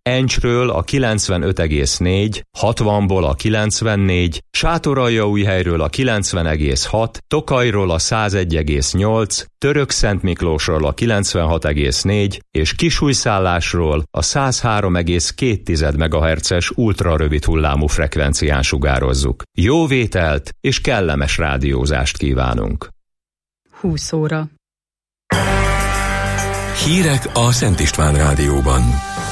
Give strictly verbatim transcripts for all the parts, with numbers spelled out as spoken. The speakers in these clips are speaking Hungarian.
Encsről a kilencvenöt egész négy, hatvanból a kilencvennégy, Sátoraljaújhelyről a kilencven egész hat, Tokajról a százegy egész nyolc, Törökszentmiklósról a kilencvenhat egész négy és Kisújszállásról a száz három egész két megahertzes ultrarövid hullámú frekvencián sugározzuk. Jó vételt és kellemes rádiózást kívánunk! húsz óra. Hírek a Szent István Rádióban.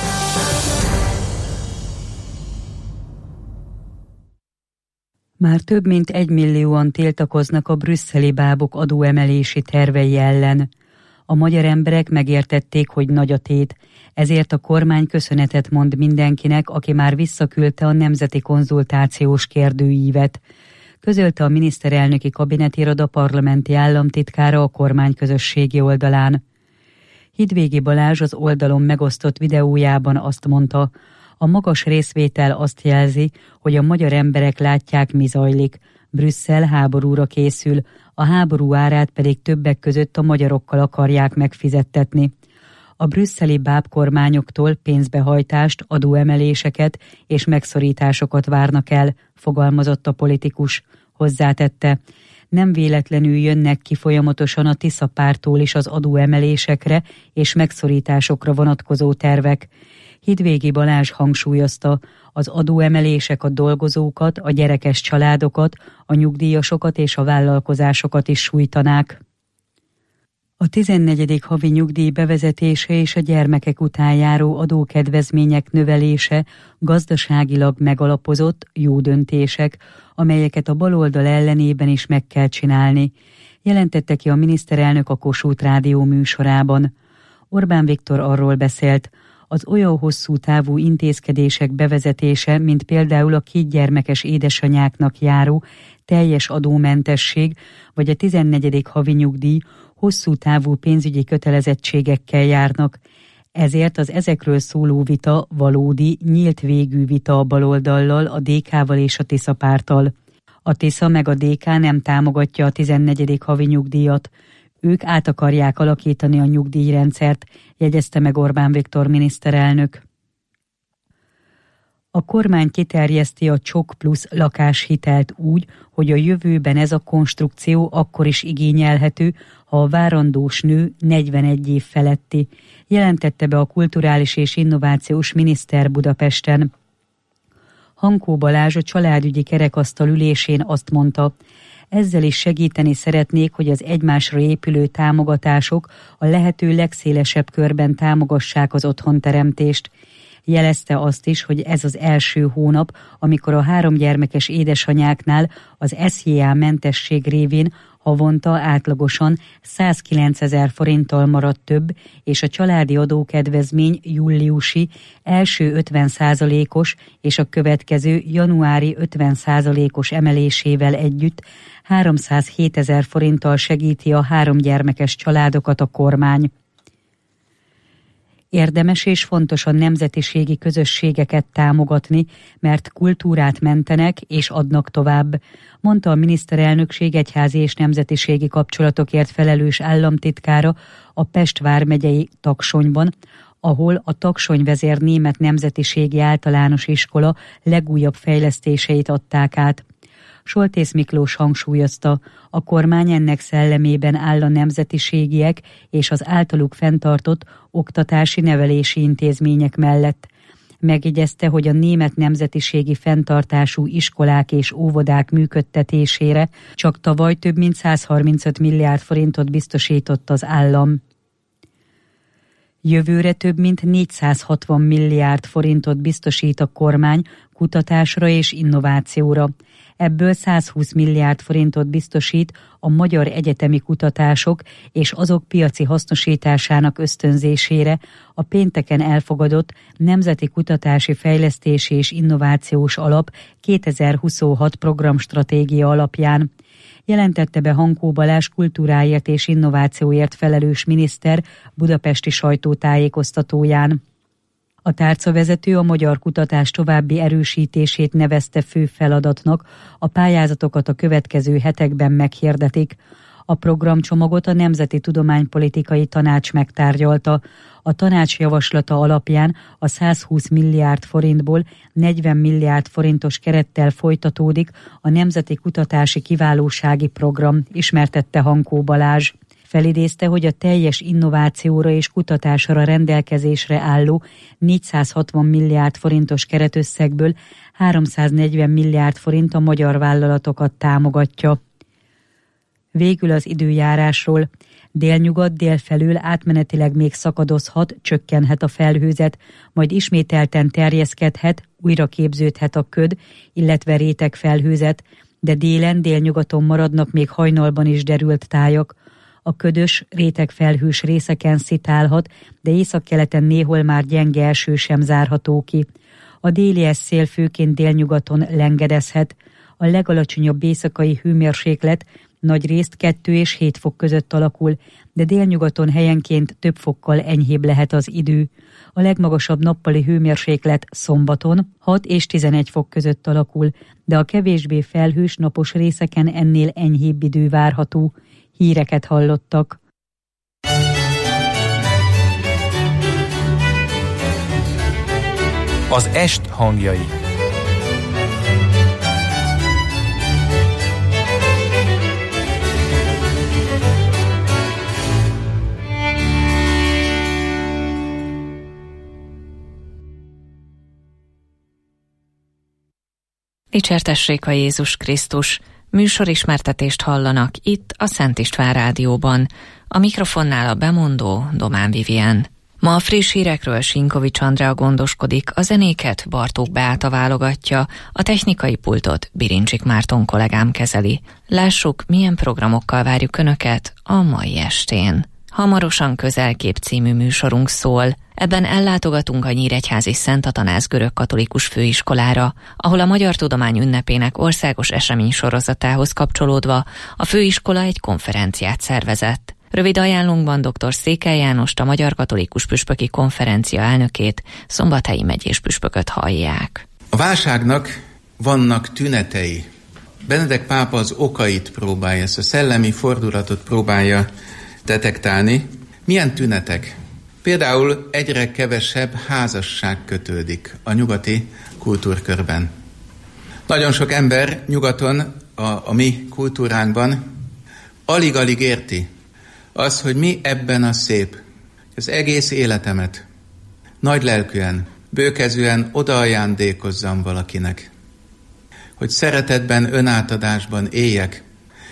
Már több mint egymillióan tiltakoznak a brüsszeli bábok adóemelési tervei ellen. A magyar emberek megértették, hogy nagy a tét, ezért a kormány köszönetet mond mindenkinek, aki már visszaküldte a nemzeti konzultációs kérdőívet. Közölte a miniszterelnöki kabinetiroda parlamenti államtitkára a kormányközösségi oldalán. Hidvégi Balázs az oldalon megosztott videójában azt mondta, a magas részvétel azt jelzi, hogy a magyar emberek látják, mi zajlik. Brüsszel háborúra készül, a háború árát pedig többek között a magyarokkal akarják megfizettetni. A brüsszeli bábkormányoktól pénzbehajtást, adóemeléseket és megszorításokat várnak el, fogalmazott a politikus. Hozzátette, nem véletlenül jönnek ki folyamatosan a Tisza párttól is az adóemelésekre és megszorításokra vonatkozó tervek. Hidvégi Balázs hangsúlyozta, az adóemelések a dolgozókat, a gyerekes családokat, a nyugdíjasokat és a vállalkozásokat is sújtanák. A tizennegyedik havi nyugdíj bevezetése és a gyermekek után járó adókedvezmények növelése gazdaságilag megalapozott, jó döntések, amelyeket a baloldal ellenében is meg kell csinálni, jelentette ki a miniszterelnök a Kossuth Rádió műsorában. Orbán Viktor arról beszélt, az olyan hosszú távú intézkedések bevezetése, mint például a kétgyermekes édesanyáknak járó teljes adómentesség, vagy a tizennegyedik havi nyugdíj hosszú távú pénzügyi kötelezettségekkel járnak. Ezért az ezekről szóló vita valódi, nyílt végű vita a baloldallal, a dé ká-val és a Tisza párttal. A Tisza meg a dé ká nem támogatja a tizennegyedik havi nyugdíjat. Ők át akarják alakítani a nyugdíjrendszert, jegyezte meg Orbán Viktor miniszterelnök. A kormány kiterjeszti a Csok plusz lakáshitelt úgy, hogy a jövőben ez a konstrukció akkor is igényelhető, ha a várandós nő negyvenegy év feletti, jelentette be a kulturális és innovációs miniszter Budapesten. Hankó Balázs a családügyi kerekasztal ülésén azt mondta, ezzel is segíteni szeretnék, hogy az egymásra épülő támogatások a lehető legszélesebb körben támogassák az otthonteremtést. Jelezte azt is, hogy ez az első hónap, amikor a háromgyermekes édesanyáknál az es jé á mentesség révén havonta átlagosan százkilencezer forinttal maradt több, és a családi adókedvezmény júliusi első ötven százalékos és a következő januári ötven százalékos emelésével együtt háromszázhétezer forinttal segíti a háromgyermekes családokat a kormány. Érdemes és fontos a nemzetiségi közösségeket támogatni, mert kultúrát mentenek és adnak tovább, mondta a miniszterelnökség egyházi és nemzetiségi kapcsolatokért felelős államtitkára a Pest vármegyei Taksonyban, ahol a Taksony vezér német nemzetiségi általános iskola legújabb fejlesztéseit adták át. Soltész Miklós hangsúlyozta, a kormány ennek szellemében áll a nemzetiségiek és az általuk fenntartott oktatási nevelési intézmények mellett. Megjegyezte, hogy a német nemzetiségi fenntartású iskolák és óvodák működtetésére csak tavaly több mint százharmincöt milliárd forintot biztosított az állam. Jövőre több mint négyszázhatvan milliárd forintot biztosít a kormány kutatásra és innovációra. Ebből százhúsz milliárd forintot biztosít a magyar egyetemi kutatások és azok piaci hasznosításának ösztönzésére a pénteken elfogadott Nemzeti Kutatási Fejlesztési és Innovációs Alap kétezer-huszonhat programstratégia alapján. Jelentette be Hankó Balázs kultúráért és innovációért felelős miniszter budapesti sajtótájékoztatóján. A tárcavezető a magyar kutatás további erősítését nevezte fő feladatnak, a pályázatokat a következő hetekben meghirdetik. A programcsomagot a Nemzeti Tudománypolitikai Tanács megtárgyalta. A tanács javaslata alapján a százhúsz milliárd forintból negyven milliárd forintos kerettel folytatódik a Nemzeti Kutatási Kiválósági Program, ismertette Hankó Balázs. Felidézte, hogy a teljes innovációra és kutatásra rendelkezésre álló négyszázhatvan milliárd forintos keretösszegből háromszáznegyven milliárd forint a magyar vállalatokat támogatja. Végül az időjárásról. Délnyugat délfelől átmenetileg még szakadozhat, csökkenhet a felhőzet, majd ismételten terjeszkedhet, újra képződhet a köd, illetve réteg felhőzet, de délen délnyugaton maradnak még hajnalban is derült tájak. A ködös, rétegfelhős részeken szitálhat, de északkeleten néhol már gyenge eső sem zárható ki. A délies szél főként délnyugaton lengedezhet. A legalacsonyabb éjszakai hőmérséklet nagyrészt kettő és hét fok között alakul, de délnyugaton helyenként több fokkal enyhébb lehet az idő. A legmagasabb nappali hőmérséklet szombaton hat és tizenegy fok között alakul, de a kevésbé felhős napos részeken ennél enyhébb idő várható. Híreket hallottak. Az est hangjai. Dicsértessék a Jézus Krisztus! Műsorismertetést hallanak itt a Szent István Rádióban. A mikrofonnál a bemondó Domán Vivien. Ma a friss hírekről Sinkovics Andrea gondoskodik, a zenéket Bartók Beáta válogatja, a technikai pultot Birincsik Márton kollégám kezeli. Lássuk, milyen programokkal várjuk Önöket a mai estén. Hamarosan Közelkép című műsorunk szól. Ebben ellátogatunk a nyíregyházi Szent Atanáz görögkatolikus főiskolára, ahol a Magyar Tudomány ünnepének országos eseménysorozatához kapcsolódva a főiskola egy konferenciát szervezett. Rövid ajánlunkban dr. Székely Jánost, a Magyar Katolikus Püspöki Konferencia elnökét, Szombathelyi megyés püspököt hallják. A válságnak vannak tünetei. Benedek pápa az okait próbálja, ezt a szellemi fordulatot próbálja detektálni. Milyen tünetek? Például egyre kevesebb házasság kötődik a nyugati kultúrkörben. Nagyon sok ember nyugaton, a, a mi kultúránkban alig-alig érti az, hogy mi ebben a szép. Az egész életemet nagy lelkűen, bőkezűen odaajándékozzam valakinek. Hogy szeretetben, önátadásban éljek,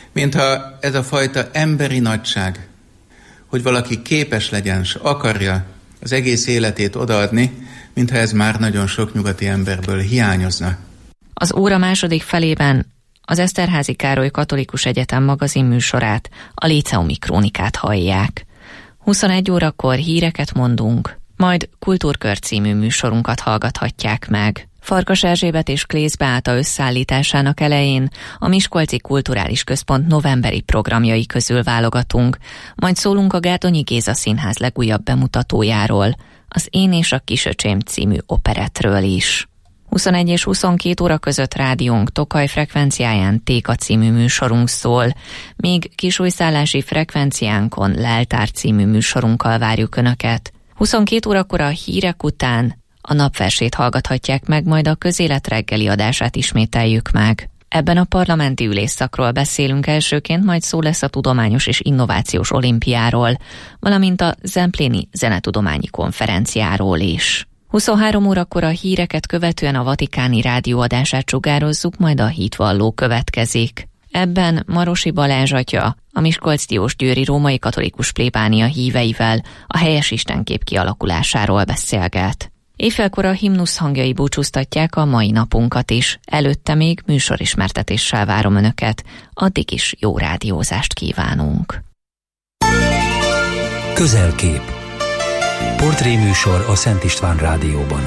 mintha ez a fajta emberi nagyság, hogy valaki képes legyen, s akarja az egész életét odaadni, mintha ez már nagyon sok nyugati emberből hiányozna. Az óra második felében az Eszterházy Károly Katolikus Egyetem magazin műsorát, a Líceumi Krónikát hallják. huszonegy órakor híreket mondunk, majd Kultúrkör című műsorunkat hallgathatják meg. Farkas Erzsébet és Klész Beáta összeállításának elején a Miskolci Kulturális Központ novemberi programjai közül válogatunk, majd szólunk a Gárdonyi Géza Színház legújabb bemutatójáról, az Én és a Kisöcsém című operettről is. huszonegy és huszonkét óra között rádiónk Tokaj frekvenciáján Téka című műsorunk szól, míg kisújszállási frekvenciánkon Leltár című műsorunkkal várjuk Önöket. huszonkét órakor a hírek után a napversét hallgathatják meg, majd a Közélet reggeli adását ismételjük meg. Ebben a parlamenti ülésszakról beszélünk elsőként, majd szó lesz a Tudományos és Innovációs Olimpiáról, valamint a Zempléni Zenetudományi Konferenciáról is. huszonhárom órakor a híreket követően a Vatikáni rádióadását sugározzuk, majd a hitvalló következik. Ebben Marosi Balázs atya, a Miskolc-Diósgyőri római katolikus plébánia híveivel a helyes istenkép kialakulásáról beszélget. Éjfélkor a himnusz hangjai búcsúztatják a mai napunkat is, előtte még műsorismertetéssel várom Önöket, addig is jó rádiózást kívánunk. Közelkép. Portréműsor a Szent István Rádióban.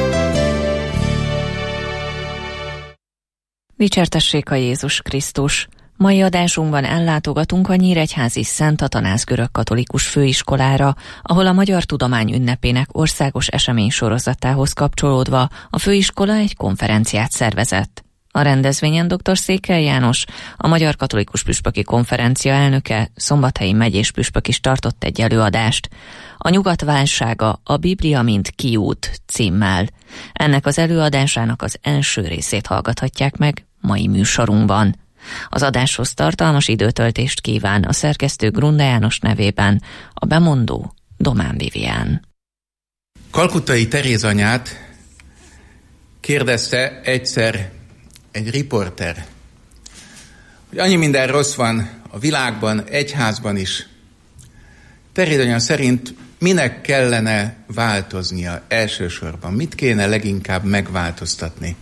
Dicsértessék a Jézus Krisztus! Mai adásunkban ellátogatunk a nyíregyházi Szent Atanáz görögkatolikus főiskolára, ahol a Magyar Tudomány ünnepének országos eseménysorozatához kapcsolódva a főiskola egy konferenciát szervezett. A rendezvényen dr. Székely János, a Magyar Katolikus Püspöki Konferencia elnöke, Szombathelyi megyés püspök is tartott egy előadást. A nyugat válsága, a Biblia mint kiút címmel. Ennek az előadásának az első részét hallgathatják meg mai műsorunkban. Az adáshoz tartalmas időtöltést kíván a szerkesztő Grunda János nevében, a bemondó Domán Vivián. Kalkuttai Teréz anyát kérdezte egyszer egy riporter, hogy annyi minden rossz van a világban, egyházban is. Teréz anya szerint minek kellene változnia elsősorban? Mit kéne leginkább megváltoztatni?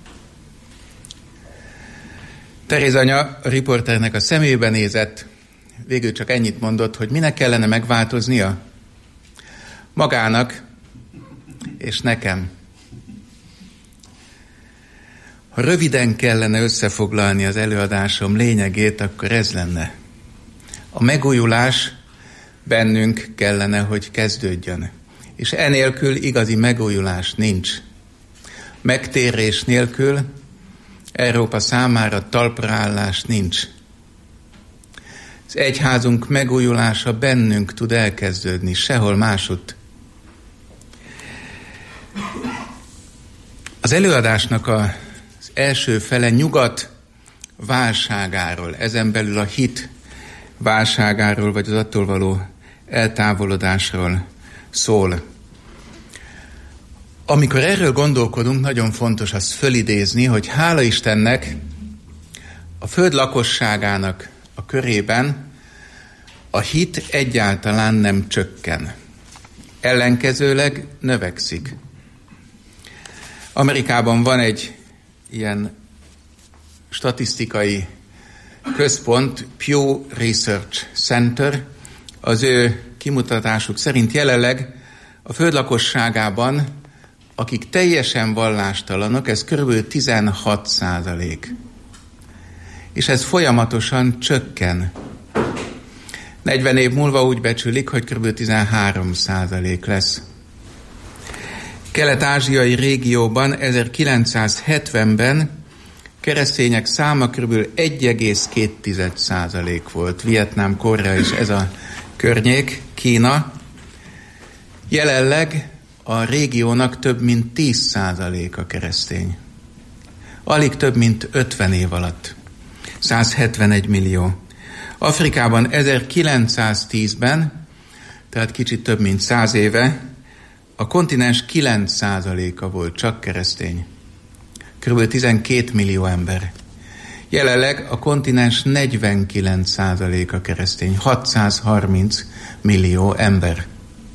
Teréz anya a riporternek a szemébe nézett, végül csak ennyit mondott, hogy minek kellene megváltoznia? Magának és nekem. Ha röviden kellene összefoglalni az előadásom lényegét, akkor ez lenne. A megújulás bennünk kellene, hogy kezdődjön. És enélkül igazi megújulás nincs. Megtérés nélkül Európa számára talpraállás nincs. Az egyházunk megújulása bennünk tud elkezdődni, sehol másutt. Az előadásnak a Az első fele nyugat válságáról, ezen belül a hit válságáról, vagy az attól való eltávolodásról szól. Amikor erről gondolkodunk, nagyon fontos azt fölidézni, hogy hála Istennek a föld lakosságának a körében a hit egyáltalán nem csökken. Ellenkezőleg növekszik. Amerikában van egy ilyen statisztikai központ, Pew Research Center. Az ő kimutatásuk szerint jelenleg a föld lakosságában, akik teljesen vallástalanok, ez körülbelül tizenhat százalék. És ez folyamatosan csökken. negyven év múlva úgy becsülik, hogy körülbelül tizenhárom százalék lesz. Kelet-ázsiai régióban ezerkilencszázhetvenben keresztények száma kb. egy egész két százalék volt. Vietnám, Korea is ez a környék, Kína. Jelenleg a régiónak több mint tíz százalék a keresztény. Alig több mint ötven év alatt. százhetvenegy millió. Afrikában ezerkilencszáztízben, tehát kicsit több mint száz éve, a kontinens kilenc százaléka volt csak keresztény. Körülbelül tizenkét millió ember. Jelenleg a kontinens negyvenkilenc százaléka keresztény, hatszázharminc millió ember.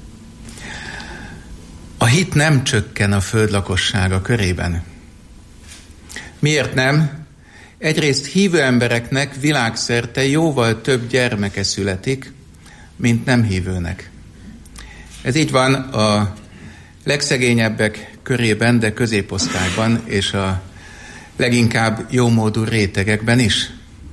A hit nem csökken a föld lakossága körében. Miért nem? Egyrészt hívő embereknek világszerte jóval több gyermeke születik, mint nem hívőnek. Ez így van a legszegényebbek körében, de középosztályban és a leginkább jómódú rétegekben is.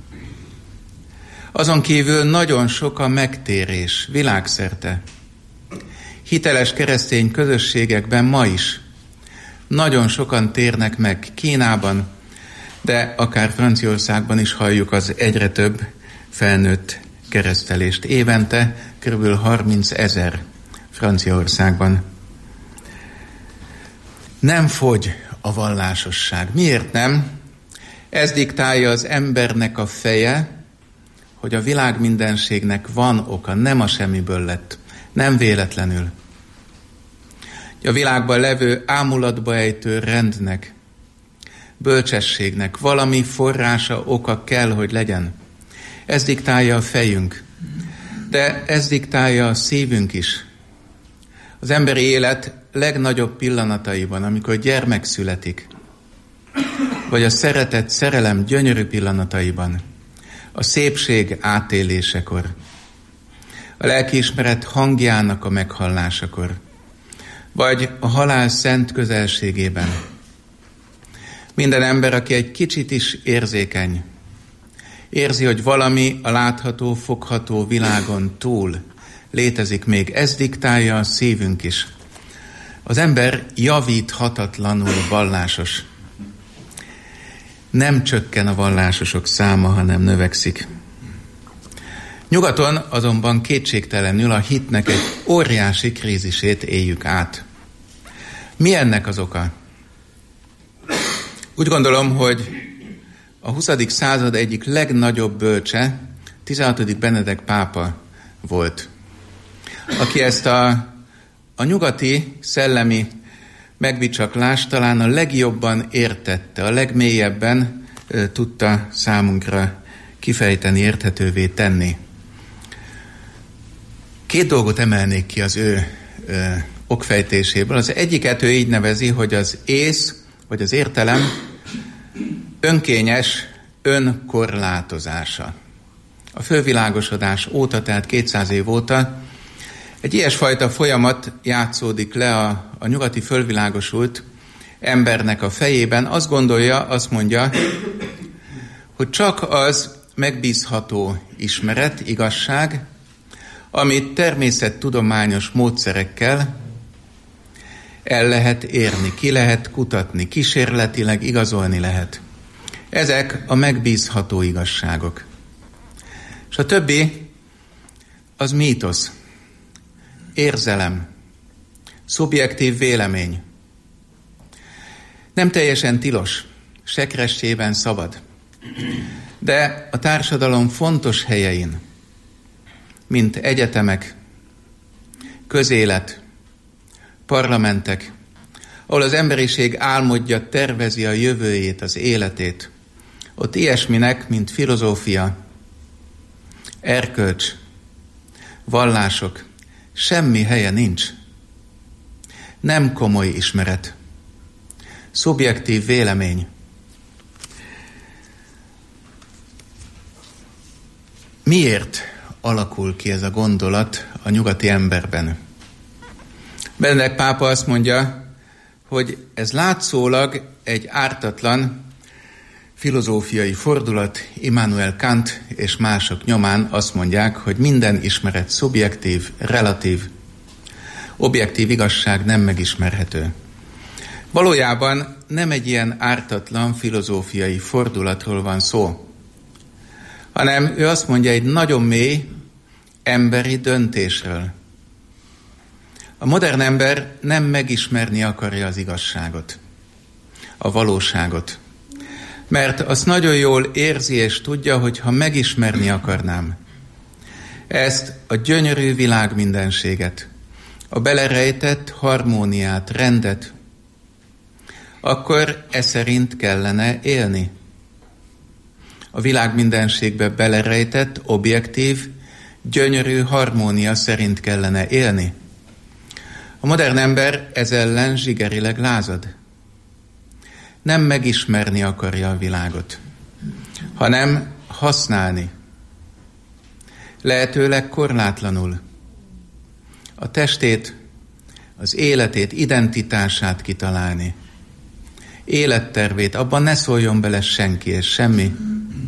Azon kívül nagyon sok a megtérés világszerte. Hiteles keresztény közösségekben ma is nagyon sokan térnek meg Kínában, de akár Franciaországban is halljuk az egyre több felnőtt keresztelést. Évente kb. harminc ezer Franciaországban. Nem fogy a vallásosság. Miért nem? Ez diktálja az embernek a feje, hogy a világ mindenségnek van oka, nem a semmiből lett, nem véletlenül. A világban levő ámulatba ejtő rendnek, bölcsességnek valami forrása, oka kell, hogy legyen. Ez diktálja a fejünk, de ez diktálja a szívünk is. Az emberi élet legnagyobb pillanataiban, amikor gyermek születik, vagy a szeretet, szerelem gyönyörű pillanataiban, a szépség átélésekor, a lelkiismeret hangjának a meghallásakor, vagy a halál szent közelségében. Minden ember, aki egy kicsit is érzékeny, érzi, hogy valami a látható, fogható világon túl létezik még, ez diktálja a szívünk is. Az ember javíthatatlanul vallásos. Nem csökken a vallásosok száma, hanem növekszik. Nyugaton azonban kétségtelenül a hitnek egy óriási krízisét éljük át. Mi ennek az oka? Úgy gondolom, hogy a huszadik század egyik legnagyobb bölcse tizenhatodik Benedek pápa volt, aki ezt a, a nyugati szellemi megbicsaklást talán a legjobban értette, a legmélyebben e, tudta számunkra kifejteni, érthetővé tenni. Két dolgot emelnék ki az ő e, okfejtéséből. Az egyiket ő így nevezi, hogy az ész, vagy az értelem önkényes önkorlátozása. A fölvilágosodás óta, tehát kétszáz év óta egy ilyesfajta folyamat játszódik le a, a nyugati fölvilágosult embernek a fejében. Azt gondolja, azt mondja, hogy csak az megbízható ismeret, igazság, amit természettudományos módszerekkel el lehet érni, ki lehet kutatni, kísérletileg igazolni lehet. Ezek a megbízható igazságok. És a többi az mítosz, érzelem, szubjektív vélemény. Nem teljesen tilos, sekrestjében szabad, de a társadalom fontos helyein, mint egyetemek, közélet, parlamentek, ahol az emberiség álmodja, tervezi a jövőjét, az életét, ott ilyesminek, mint filozófia, erkölcs, vallások, semmi helye nincs. Nem komoly ismeret. Szubjektív vélemény. Miért alakul ki ez a gondolat a nyugati emberben? Benedek pápa azt mondja, hogy ez látszólag egy ártatlan filozófiai fordulat. Immanuel Kant és mások nyomán azt mondják, hogy minden ismeret szubjektív, relatív, objektív igazság nem megismerhető. Valójában nem egy ilyen ártatlan filozófiai fordulatról van szó, hanem ő azt mondja, egy nagyon mély emberi döntésről. A modern ember nem megismerni akarja az igazságot, a valóságot, mert azt nagyon jól érzi és tudja, hogy ha megismerni akarnám ezt a gyönyörű világ mindenséget, a belerejtett harmóniát, rendet, akkor e szerint kellene élni. A világ mindenségbe belerejtett, objektív, gyönyörű harmónia szerint kellene élni. A modern ember ez ellen zsigerileg lázad. Nem megismerni akarja a világot, hanem használni. Lehetőleg korlátlanul. A testét, az életét, identitását kitalálni. Élettervét, abban ne szóljon bele senki és semmi.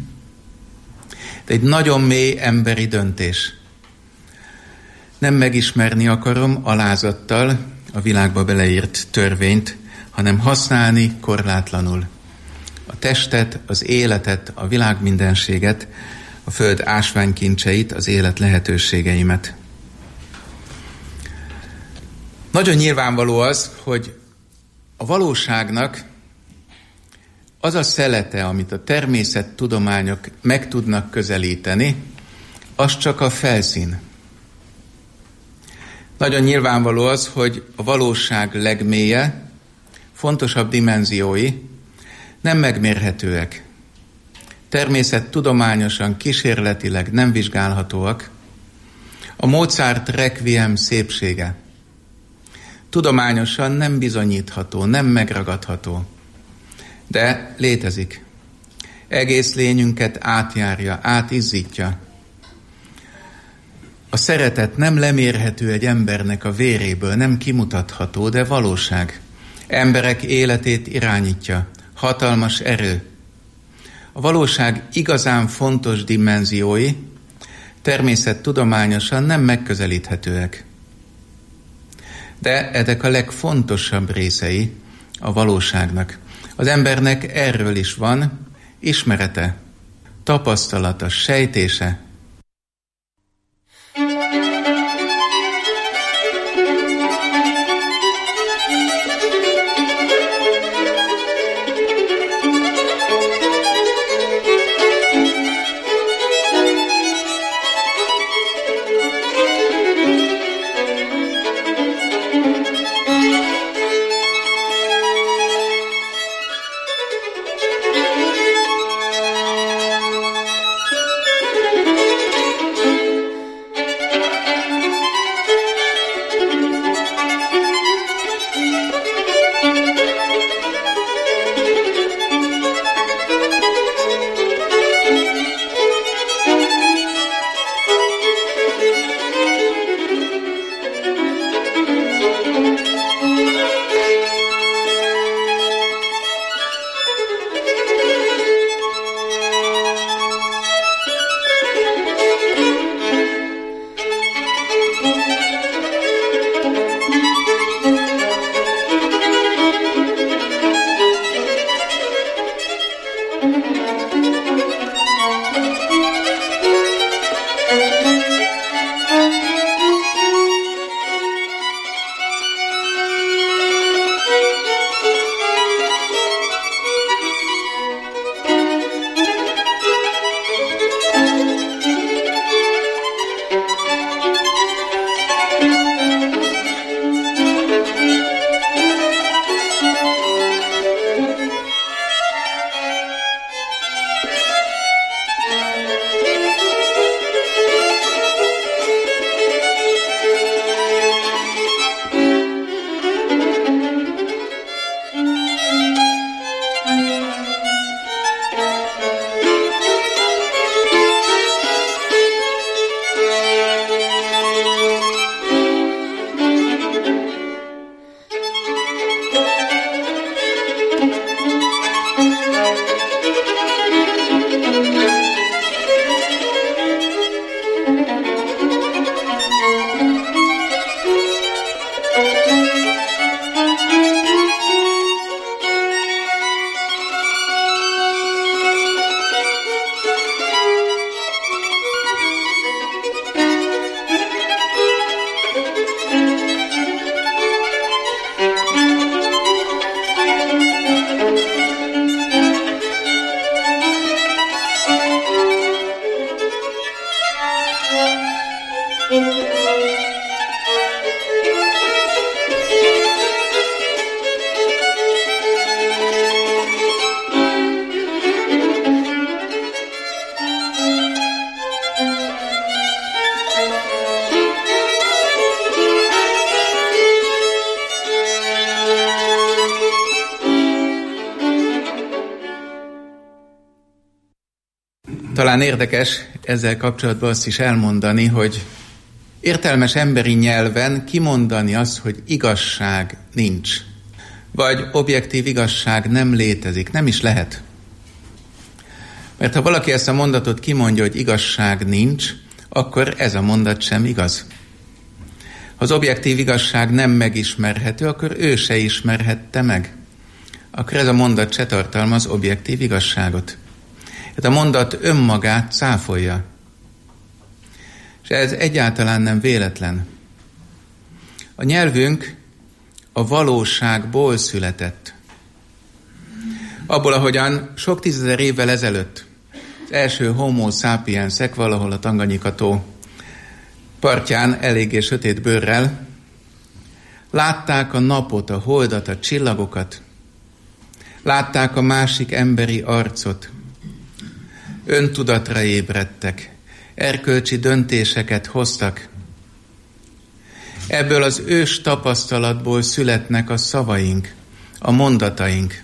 De egy nagyon mély emberi döntés. Nem megismerni akarom alázattal a világba beleírt törvényt, hanem használni korlátlanul a testet, az életet, a világ mindenséget, a föld ásványkincseit, az élet lehetőségeimet. Nagyon nyilvánvaló az, hogy a valóságnak az a szelete, amit a természettudományok meg tudnak közelíteni, az csak a felszín. Nagyon nyilvánvaló az, hogy a valóság legmélye, fontosabb dimenziói nem megmérhetőek. Természettudományosan, kísérletileg nem vizsgálhatóak. A Mozart requiem szépsége tudományosan nem bizonyítható, nem megragadható, de létezik. Egész lényünket átjárja, átizzítja. A szeretet nem lemérhető egy embernek a véréből, nem kimutatható, de valóság. Emberek életét irányítja, hatalmas erő. A valóság igazán fontos dimenziói természettudományosan nem megközelíthetőek. De ezek a legfontosabb részei a valóságnak. Az embernek erről is van ismerete, tapasztalata, sejtése. Talán érdekes ezzel kapcsolatban azt is elmondani, hogy értelmes emberi nyelven kimondani azt, hogy igazság nincs, vagy objektív igazság nem létezik, nem is lehet. Mert ha valaki ezt a mondatot kimondja, hogy igazság nincs, akkor ez a mondat sem igaz. Ha az objektív igazság nem megismerhető, akkor ő se ismerhette meg. Akkor ez a mondat se tartalmaz objektív igazságot. Tehát a mondat önmagát cáfolja. És ez egyáltalán nem véletlen. A nyelvünk a valóságból született. Abból, ahogyan sok tízezer évvel ezelőtt az első homo sapiensek valahol a Tanganyika-tó partján eléggé sötét bőrrel látták a napot, a holdat, a csillagokat, látták a másik emberi arcot, öntudatra ébredtek, erkölcsi döntéseket hoztak. Ebből az ős tapasztalatból születnek a szavaink, a mondataink.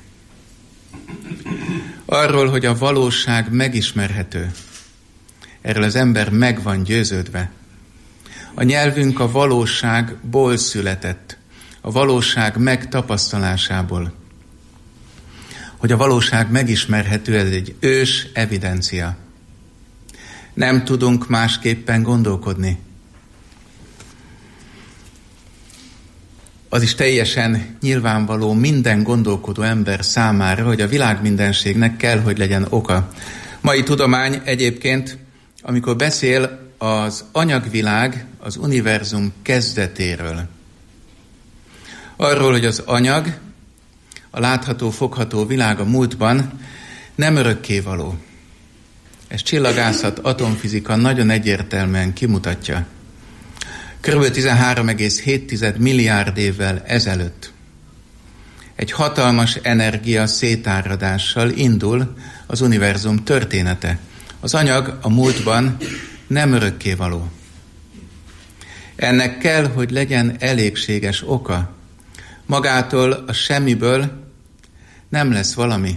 Arról, hogy a valóság megismerhető. Erről az ember meg van győződve. A nyelvünk a valóságból született, a valóság megtapasztalásából. Hogy a valóság megismerhető, ez egy ős evidencia. Nem tudunk másképpen gondolkodni. Az is teljesen nyilvánvaló minden gondolkodó ember számára, hogy a világmindenségnek kell, hogy legyen oka. Mai tudomány egyébként, amikor beszél az anyagvilág, az univerzum kezdetéről. Arról, hogy az anyag, a látható, fogható világ a múltban nem örökkévaló. Ez csillagászat, atomfizika nagyon egyértelműen kimutatja. Körülbelül tizenhárom egész hét milliárd évvel ezelőtt egy hatalmas energia szétáradással indul az univerzum története. Az anyag a múltban nem örökkévaló. Ennek kell, hogy legyen elégséges oka. Magától a semmiből nem lesz valami.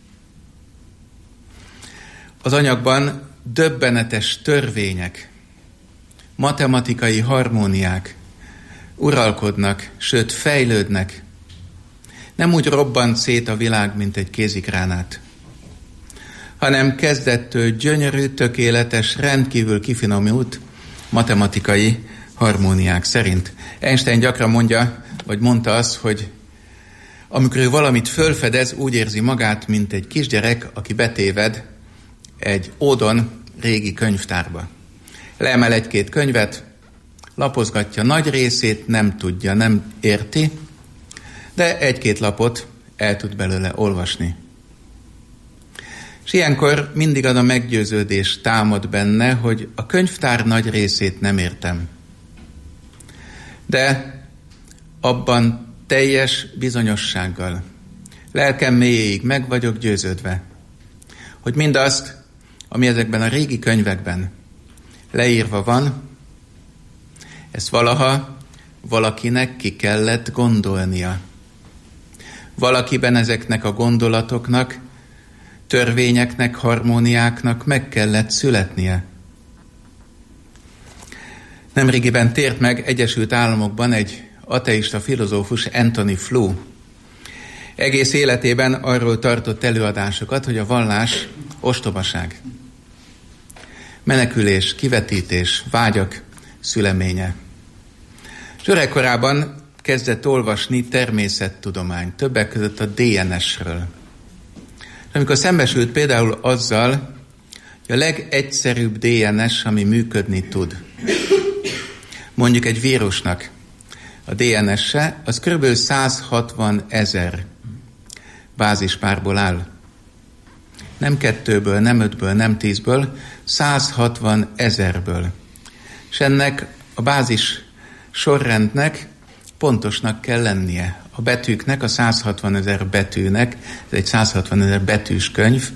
Az anyagban döbbenetes törvények, matematikai harmóniák uralkodnak, sőt fejlődnek. Nem úgy robbant szét a világ, mint egy kézigránát, hanem kezdettől gyönyörű, tökéletes, rendkívül kifinomult matematikai harmóniák szerint. Einstein gyakran mondja, vagy mondta azt, hogy amikor ő valamit fölfedez, úgy érzi magát, mint egy kisgyerek, aki betéved egy ódon régi könyvtárba. Leemel egy-két könyvet, lapozgatja, nagy részét nem tudja, nem érti, de egy-két lapot el tud belőle olvasni. És ilyenkor mindig az a meggyőződés támad benne, hogy a könyvtár nagy részét nem értem. De abban teljes bizonyossággal, lelkem mélyéig meg vagyok győződve, hogy mindazt, ami ezekben a régi könyvekben leírva van, ezt valaha valakinek ki kellett gondolnia. Valakiben ezeknek a gondolatoknak, törvényeknek, harmóniáknak meg kellett születnie. Nemrégiben tért meg Egyesült Államokban egy ateista filozófus, Anthony Flew. Egész életében arról tartott előadásokat, hogy a vallás ostobaság. Menekülés, kivetítés, vágyak szüleménye. És öregkorában kezdett olvasni természettudományt, többek között a dé en es-ről. És amikor szembesült például azzal, hogy a legegyszerűbb dé en es, ami működni tud, mondjuk egy vírusnak a dé en es-e, az kb. száz hatvan ezer bázispárból áll. Nem kettőből, nem ötből, nem tízből, száz hatvan ezerből. És ennek a bázis sorrendnek pontosnak kell lennie. A betűknek, a száz hatvan ezer betűnek, ez egy száz hatvan ezer betűs könyv,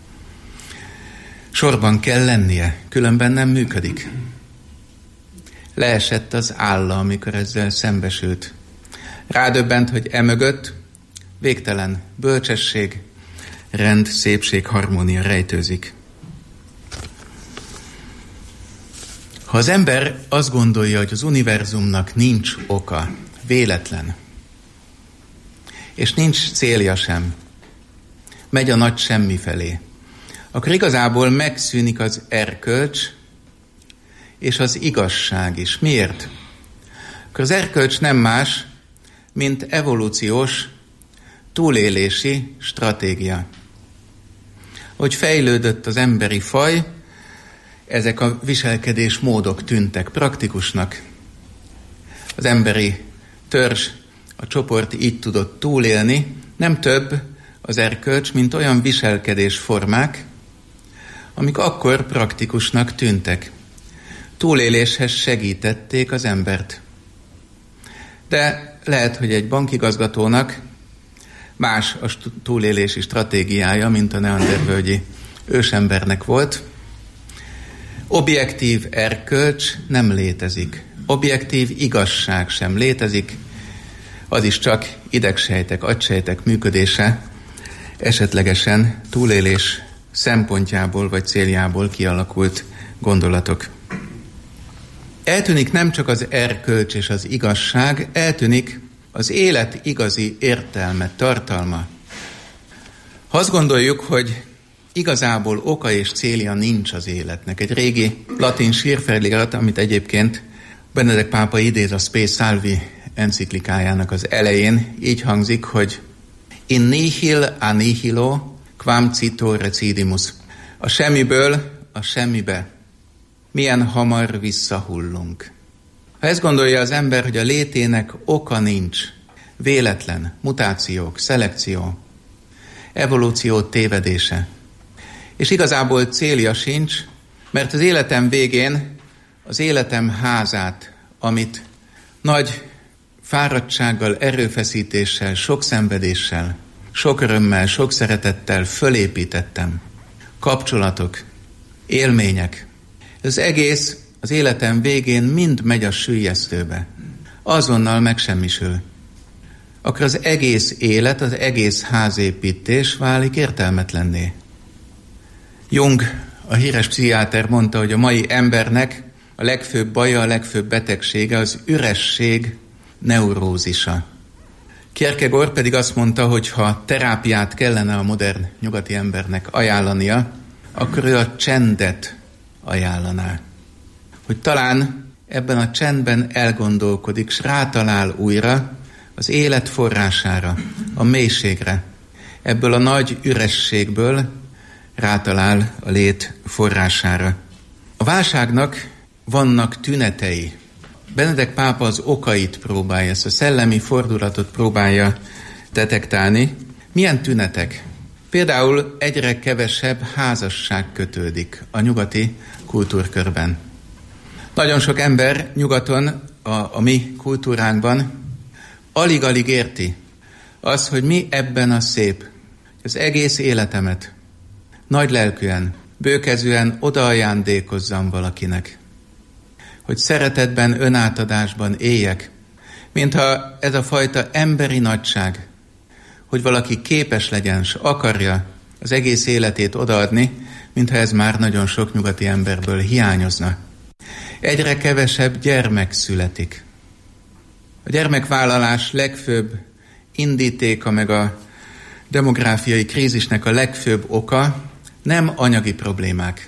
sorban kell lennie, különben nem működik. Leesett az álla, amikor ezzel szembesült. Rádöbbent, hogy emögött végtelen bölcsesség, rend, szépség, harmónia rejtőzik. Ha az ember azt gondolja, hogy az univerzumnak nincs oka, véletlen, és nincs célja sem, megy a nagy semmi felé, akkor igazából megszűnik az erkölcs és az igazság is. Miért? Akkor az erkölcs nem más, mint evolúciós túlélési stratégia. Hogy fejlődött az emberi faj, ezek a viselkedés módok tűntek praktikusnak. Az emberi törzs, a csoport így tudott túlélni, nem több az erkölcs, mint olyan viselkedésformák, amik akkor praktikusnak tűntek. Túléléshez segítették az embert. De lehet, hogy egy bankigazgatónak más a túlélési stratégiája, mint a neandervölgyi ősembernek volt. Objektív erkölcs nem létezik. Objektív igazság sem létezik. Az is csak idegsejtek, agysejtek működése, esetlegesen túlélés szempontjából vagy céljából kialakult gondolatok. Eltűnik nem csak az erkölcs és az igazság, eltűnik az élet igazi értelme, tartalma. Ha azt gondoljuk, hogy igazából oka és célja nincs az életnek, egy régi latin sírfelirat, amit egyébként Benedek pápa idéz a Spe Salvi enciklikájának az elején így hangzik, hogy in nihil a nihilo quam cito recidimus. A semmiből a semmibe milyen hamar visszahullunk. Ha ezt gondolja az ember, hogy a létének oka nincs, véletlen, mutációk, szelekció, evolúció tévedése, és igazából célja sincs, mert az életem végén az életem házát, amit nagy fáradtsággal, erőfeszítéssel, sok szenvedéssel, sok örömmel, sok szeretettel fölépítettem. Kapcsolatok, élmények. Az egész az életem végén mind megy a süllyesztőbe. Azonnal megsemmisül. Akkor az egész élet, az egész házépítés válik értelmetlenné. Jung, a híres pszichiáter mondta, hogy a mai embernek a legfőbb baja, a legfőbb betegsége az üresség neurózisa. Kierkegaard pedig azt mondta, hogy ha terápiát kellene a modern nyugati embernek ajánlania, akkor ő a csendet ajánlaná. Hogy talán ebben a csendben elgondolkodik, s rátalál újra az élet forrására, a mélységre. Ebből a nagy ürességből rátalál a lét forrására. A válságnak vannak tünetei. Benedek pápa az okait próbálja, ezt a szellemi fordulatot próbálja detektálni. Milyen tünetek? Például egyre kevesebb házasság kötődik a nyugati kultúrkörben. Nagyon sok ember nyugaton, a, a mi kultúránkban alig-alig érti az, hogy mi ebben a szép. Az egész életemet nagy lelkűen, bőkezűen odaajándékozzam valakinek. Hogy szeretetben, önátadásban éljek, mintha ez a fajta emberi nagyság, hogy valaki képes legyen, s akarja az egész életét odaadni, mintha ez már nagyon sok nyugati emberből hiányozna. Egyre kevesebb gyermek születik. A gyermekvállalás legfőbb indítéka, meg a demográfiai krízisnek a legfőbb oka nem anyagi problémák.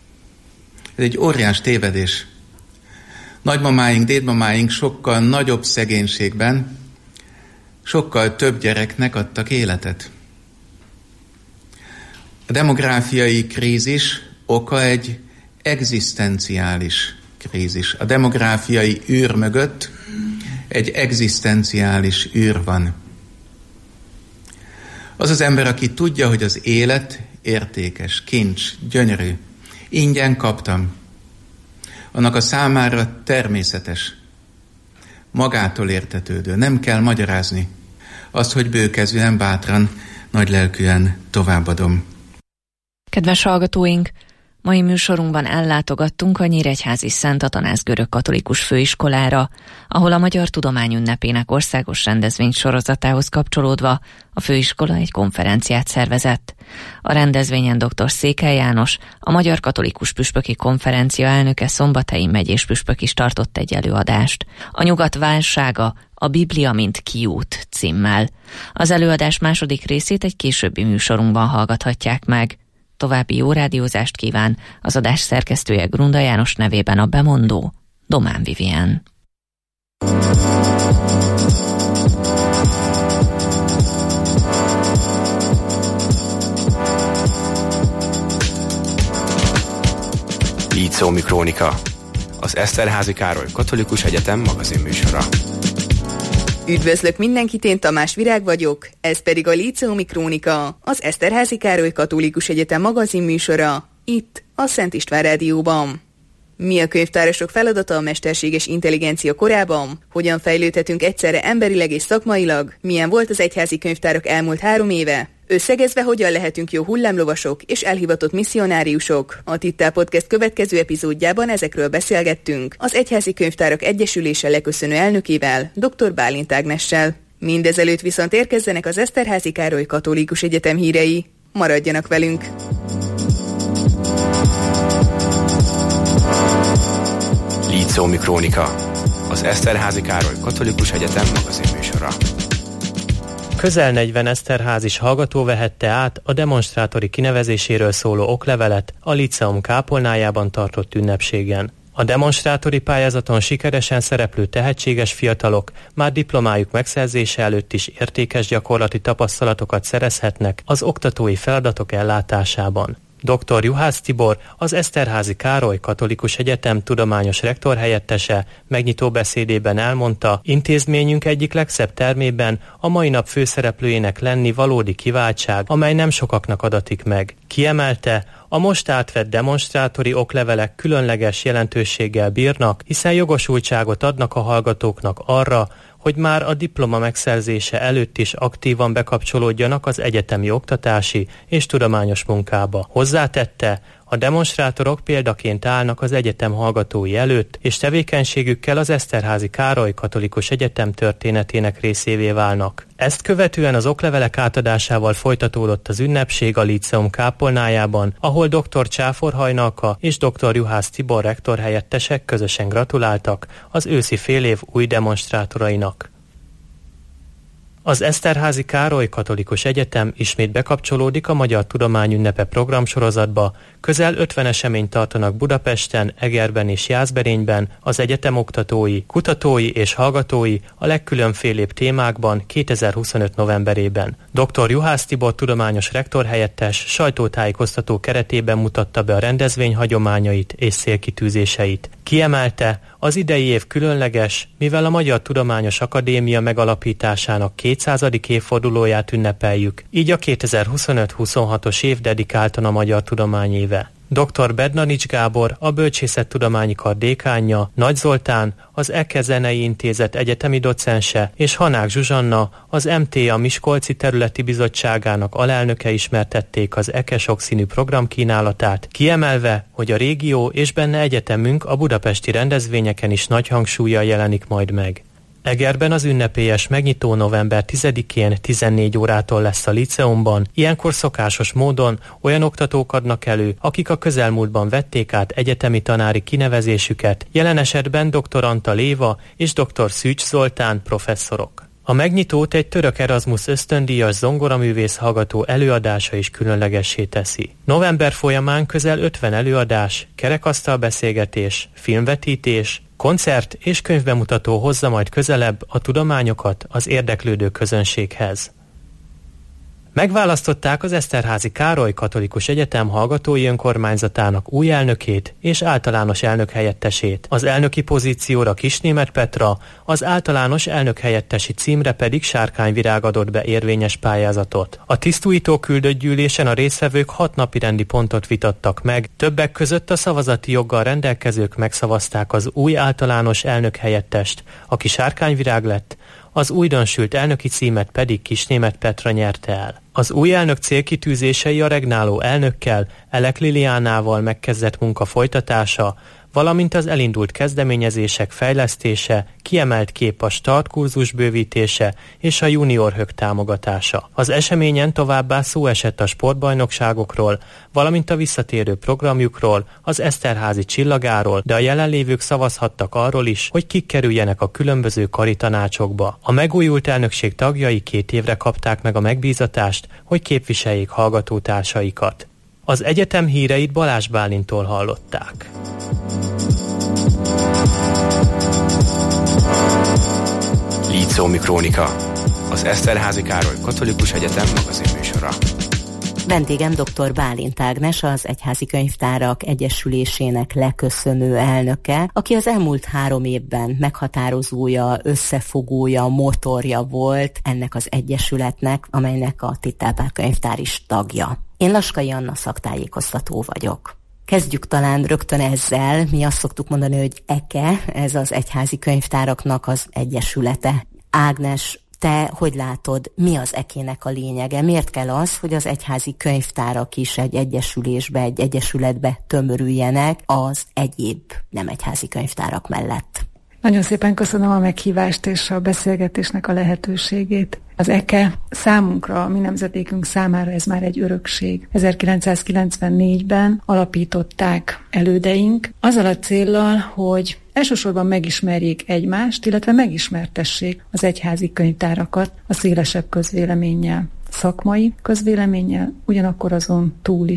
Ez egy óriás tévedés. Nagymamáink, dédmamáink sokkal nagyobb szegénységben, sokkal több gyereknek adtak életet. A demográfiai krízis oka egy egzisztenciális krízis. A demográfiai űr mögött egy egzisztenciális űr van. Az az ember, aki tudja, hogy az élet értékes, kincs, gyönyörű, ingyen kaptam, annak a számára természetes, magától értetődő, nem kell magyarázni azt, hogy bőkezűen, bátran, nagylelkűen továbbadom. Kedves hallgatóink, mai műsorunkban ellátogattunk a Nyíregyházi Szent Atanáz görögkatolikus főiskolára, ahol a Magyar Tudomány Ünnepének országos rendezvény sorozatához kapcsolódva a főiskola egy konferenciát szervezett. A rendezvényen dr. Székely János, a Magyar Katolikus Püspöki Konferencia elnöke Szombathelyi megyés püspök is tartott egy előadást. A nyugat válsága, a Biblia mint kiút címmel. Az előadás második részét egy későbbi műsorunkban hallgathatják meg. További jó rádiózást kíván az adás szerkesztője Grunda János nevében a bemondó Domán Vivien. Líceumi Krónika, az Eszterházy Károly Katolikus Egyetem magazinműsora. Üdvözlök mindenkit, én Tamás Virág vagyok, ez pedig a Líceumi Krónika, az Eszterházy Károly Katolikus Egyetem magazinműsora, itt a Szent István Rádióban. Mi a könyvtárosok feladata a mesterséges intelligencia korában? Hogyan fejlődhetünk egyszerre emberileg és szakmailag? Milyen volt az egyházi könyvtárak elmúlt három éve? Összegezve, hogyan lehetünk jó hullámlovasok és elhivatott misszionáriusok? A Tittál Podcast következő epizódjában ezekről beszélgettünk az Egyházi Könyvtárak Egyesülése leköszönő elnökével, dr. Bálint Ágnessel. Mindezelőtt viszont érkezzenek az Eszterházy Károly Katolikus Egyetem hírei. Maradjanak velünk! Líceumi Krónika, az Eszterházy Károly Katolikus Egyetem magazinműsora. Közel negyven eszterházis hallgató vehette át a demonstrátori kinevezéséről szóló oklevelet a Líceum kápolnájában tartott ünnepségen. A demonstrátori pályázaton sikeresen szereplő tehetséges fiatalok már diplomájuk megszerzése előtt is értékes gyakorlati tapasztalatokat szerezhetnek az oktatói feladatok ellátásában. doktor Juhász Tibor, az Eszterházy Károly Katolikus Egyetem tudományos rektor helyettese megnyitó beszédében elmondta, intézményünk egyik legszebb termében a mai nap főszereplőjének lenni valódi kiváltság, amely nem sokaknak adatik meg. Kiemelte, a most átvett demonstrátori oklevelek különleges jelentőséggel bírnak, hiszen jogosultságot adnak a hallgatóknak arra, hogy már a diploma megszerzése előtt is aktívan bekapcsolódjanak az egyetemi oktatási és tudományos munkába. Hozzátette, a demonstrátorok példaként állnak az egyetem hallgatói előtt, és tevékenységükkel az Eszterházy Károly Katolikus Egyetem történetének részévé válnak. Ezt követően az oklevelek átadásával folytatódott az ünnepség a líceum kápolnájában, ahol doktor Csáfor Hajnalka és doktor Juhász Tibor rektor helyettesek közösen gratuláltak az őszi félév új demonstrátorainak. Az Eszterházy Károly Katolikus Egyetem ismét bekapcsolódik a Magyar Tudományünnepe programsorozatba. Közel ötven eseményt tartanak Budapesten, Egerben és Jászberényben az egyetem oktatói, kutatói és hallgatói a legkülönfélébb témákban kétezer-huszonöt novemberében. doktor Juhász Tibor tudományos rektor helyettes sajtótájékoztató keretében mutatta be a rendezvény hagyományait és célkitűzéseit. Kiemelte, az idei év különleges, mivel a Magyar Tudományos Akadémia megalapításának kétszázadik évfordulóját ünnepeljük, így a kétezer-huszonöt-huszonhatos év dedikáltan a magyar tudomány éve. doktor Bednarics Gábor, a Bölcsészettudományi Kar dékánja, Nagy Zoltán, az é ká Zenei Intézet egyetemi docense és Hanák Zsuzsanna, az em té á Miskolci Területi Bizottságának alelnöke ismertették az é ká sokszínű program kínálatát, kiemelve, hogy a régió és benne egyetemünk a budapesti rendezvényeken is nagy hangsúllyal jelenik majd meg. Egerben az ünnepélyes megnyitó november tizedikén tizennégy órától lesz a líceumban, ilyenkor szokásos módon olyan oktatók adnak elő, akik a közelmúltban vették át egyetemi tanári kinevezésüket, jelen esetben doktor Antal Éva és doktor Szűcs Zoltán professzorok. A megnyitót egy török Erasmus ösztöndíjas zongoraművész hallgató előadása is különlegessé teszi. November folyamán közel ötven előadás, kerekasztalbeszélgetés, filmvetítés, koncert és könyvbemutató hozza majd közelebb a tudományokat az érdeklődő közönséghez. Megválasztották az Eszterházy Károly Katolikus Egyetem hallgatói önkormányzatának új elnökét és általános elnök helyettesét. Az elnöki pozícióra Kisnémet Petra, az általános elnök helyettesi címre pedig Sárkány Virág adott be érvényes pályázatot. A tisztújtó küldött gyűlésen a résztvevők hat napirendi pontot vitattak meg, többek között a szavazati joggal rendelkezők megszavazták az új általános elnök helyettest, aki Sárkány Virág lett, az újdonsült elnöki címet pedig Kisnémet Petra nyerte el. Az új elnök célkitűzései a regnáló elnökkel, Elek Liliánával megkezdett munka folytatása, valamint az elindult kezdeményezések fejlesztése, kiemelt kép a startkurzus bővítése és a junior hök támogatása. Az eseményen továbbá szó esett a sportbajnokságokról, valamint a visszatérő programjukról, az Eszterházy csillagáról, de a jelenlévők szavazhattak arról is, hogy kik kerüljenek a különböző karitanácsokba. A megújult elnökség tagjai két évre kapták meg a megbízatást, hogy képviseljék hallgatótársaikat. Az egyetem híreit Balázs Bálintól hallották. Líceumi Krónika, az Eszterházy Károly Katolikus Egyetem magazinműsora. Vendégem doktor Bálint Ágnes, az Egyházi Könyvtárak Egyesülésének leköszönő elnöke, aki az elmúlt három évben meghatározója, összefogója, motorja volt ennek az egyesületnek, amelynek a Tittelpál könyvtár is tagja. Én Laskai Anna szaktájékoztató vagyok. Kezdjük talán rögtön ezzel, mi azt szoktuk mondani, hogy é ká e, ez az Egyházi Könyvtáraknak az egyesülete. Ágnes, te hogy látod, mi az é ká-nek a lényege? Miért kell az, hogy az egyházi könyvtárak is egy egyesülésbe, egy egyesületbe tömörüljenek az egyéb nem egyházi könyvtárak mellett? Nagyon szépen köszönöm a meghívást és a beszélgetésnek a lehetőségét. Az é ká számunkra, a mi nemzedékünk számára ez már egy örökség. ezerkilencszázkilencvennégyben alapították elődeink, azzal a céllal, hogy elsősorban megismerjék egymást, illetve megismertessék az egyházi könyvtárakat a szélesebb közvéleménnyel, szakmai közvéleménnyel, ugyanakkor azon túl is.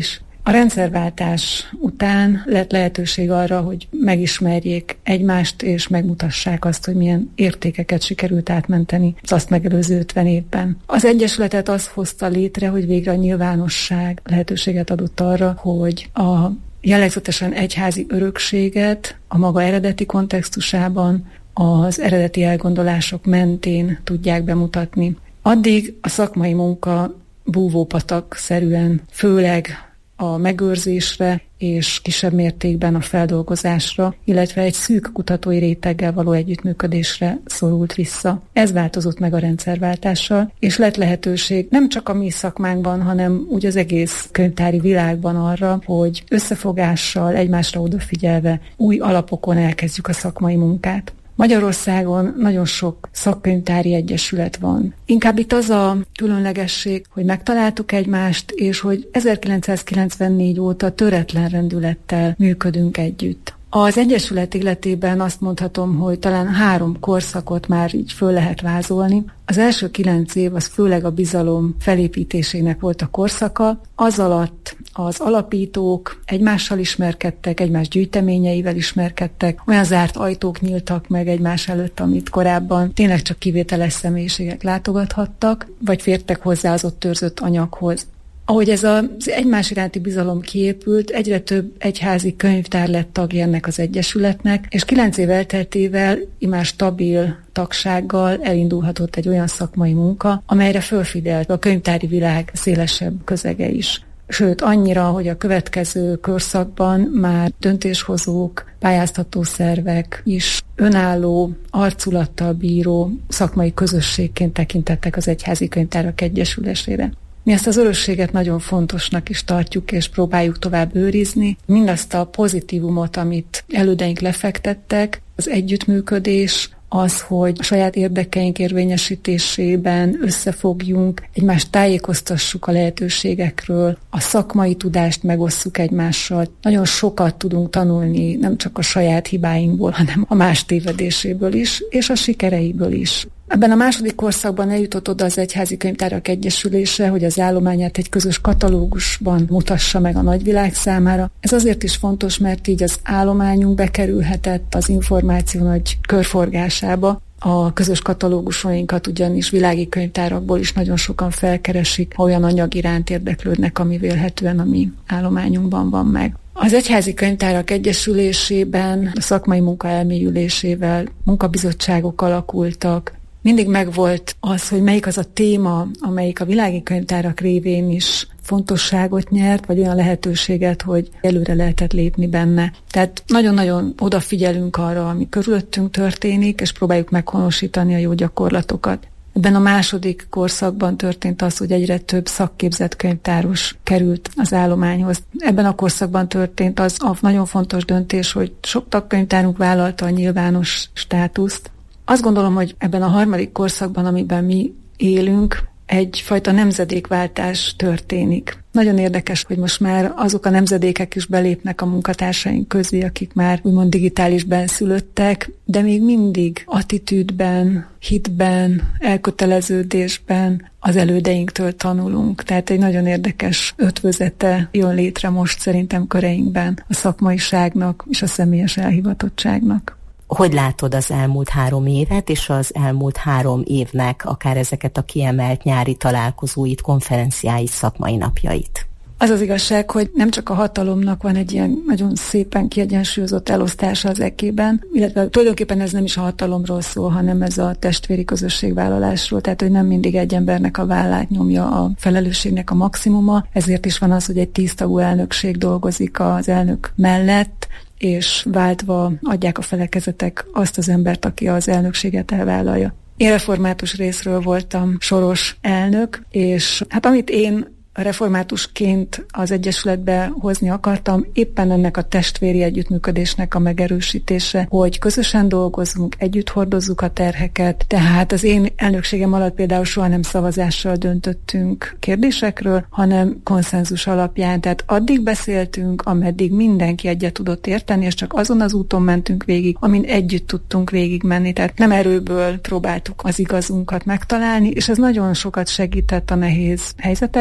A rendszerváltás után lett lehetőség arra, hogy megismerjék egymást, és megmutassák azt, hogy milyen értékeket sikerült átmenteni az azt megelőző ötven évben. Az Egyesületet az hozta létre, hogy végre a nyilvánosság lehetőséget adott arra, hogy a jellegzetesen egyházi örökséget a maga eredeti kontextusában, az eredeti elgondolások mentén tudják bemutatni. Addig a szakmai munka búvópatak-szerűen főleg a megőrzésre és kisebb mértékben a feldolgozásra, illetve egy szűk kutatói réteggel való együttműködésre szorult vissza. Ez változott meg a rendszerváltással, és lett lehetőség nem csak a mi szakmánkban, hanem úgy az egész könyvtári világban arra, hogy összefogással, egymásra odafigyelve új alapokon elkezdjük a szakmai munkát. Magyarországon nagyon sok szakkönyvtári egyesület van. Inkább itt az a különlegesség, hogy megtaláltuk egymást, és hogy ezerkilencszázkilencvennégy óta töretlen rendülettel működünk együtt. Az egyesület életében azt mondhatom, hogy talán három korszakot már így föl lehet vázolni. Az első kilenc év az főleg a bizalom felépítésének volt a korszaka. Az alatt az alapítók egymással ismerkedtek, egymás gyűjteményeivel ismerkedtek, olyan zárt ajtók nyíltak meg egymás előtt, amit korábban tényleg csak kivételes személyiségek látogathattak, vagy fértek hozzá az ott őrzött anyaghoz. Ahogy ez az egymás iránti bizalom kiépült, egyre több egyházi könyvtár lett tagja ennek az egyesületnek, és kilenc év elteltével immár stabil tagsággal elindulhatott egy olyan szakmai munka, amelyre fölfigyelt a könyvtári világ szélesebb közege is. Sőt, annyira, hogy a következő korszakban már döntéshozók, pályáztató szervek is önálló, arculattal bíró szakmai közösségként tekintettek az egyházi könyvtárak egyesülésére. Mi ezt az örökséget nagyon fontosnak is tartjuk, és próbáljuk tovább őrizni. Mindazt a pozitívumot, amit elődeink lefektettek, az együttműködés, az, hogy a saját érdekeink érvényesítésében összefogjunk, egymást tájékoztassuk a lehetőségekről, a szakmai tudást megosszuk egymással. Nagyon sokat tudunk tanulni, nem csak a saját hibáinkból, hanem a más tévedéséből is, és a sikereiből is. Ebben a második korszakban eljutott oda az Egyházi Könyvtárak Egyesülése, hogy az állományát egy közös katalógusban mutassa meg a nagyvilág számára. Ez azért is fontos, mert így az állományunk bekerülhetett az információ nagy körforgásába. A közös katalógusainkat ugyanis világi könyvtárakból is nagyon sokan felkeresik, ha olyan anyag iránt érdeklődnek, ami vélhetően a mi állományunkban van meg. Az Egyházi Könyvtárak Egyesülésében a szakmai munka elmélyülésével munkabizottságok alakultak. Mindig megvolt az, hogy melyik az a téma, amelyik a világi könyvtárak révén is fontosságot nyert, vagy olyan lehetőséget, hogy előre lehetett lépni benne. Tehát nagyon-nagyon odafigyelünk arra, ami körülöttünk történik, és próbáljuk meghonosítani a jó gyakorlatokat. Ebben a második korszakban történt az, hogy egyre több szakképzett könyvtáros került az állományhoz. Ebben a korszakban történt az a nagyon fontos döntés, hogy sok tagkönyvtárunk vállalta a nyilvános státuszt. Azt gondolom, hogy ebben a harmadik korszakban, amiben mi élünk, egyfajta nemzedékváltás történik. Nagyon érdekes, hogy most már azok a nemzedékek is belépnek a munkatársaink közé, akik már úgymond digitális benszülöttek, de még mindig attitűdben, hitben, elköteleződésben az elődeinktől tanulunk. Tehát egy nagyon érdekes ötvözete jön létre most szerintem köreinkben a szakmaiságnak és a személyes elhivatottságnak. Hogy látod az elmúlt három évet, és az elmúlt három évnek akár ezeket a kiemelt nyári találkozóit, konferenciáit, szakmai napjait? Az az igazság, hogy nem csak a hatalomnak van egy ilyen nagyon szépen kiegyensúlyozott elosztása az ekében, illetve tulajdonképpen ez nem is a hatalomról szól, hanem ez a testvéri közösségvállalásról, tehát hogy nem mindig egy embernek a vállát nyomja a felelősségnek a maximuma, ezért is van az, hogy egy tíztagú elnökség dolgozik az elnök mellett, és váltva adják a felekezetek azt az embert, aki az elnökséget elvállalja. Én református részről voltam soros elnök, és hát amit én reformátusként az Egyesületbe hozni akartam, éppen ennek a testvéri együttműködésnek a megerősítése, hogy közösen dolgozunk, együtt hordozzuk a terheket, tehát az én elnökségem alatt például soha nem szavazással döntöttünk kérdésekről, hanem konszenzus alapján, tehát addig beszéltünk, ameddig mindenki egyet tudott érteni, és csak azon az úton mentünk végig, amin együtt tudtunk végigmenni, tehát nem erőből próbáltuk az igazunkat megtalálni, és ez nagyon sokat segített a nehéz helyzetekben.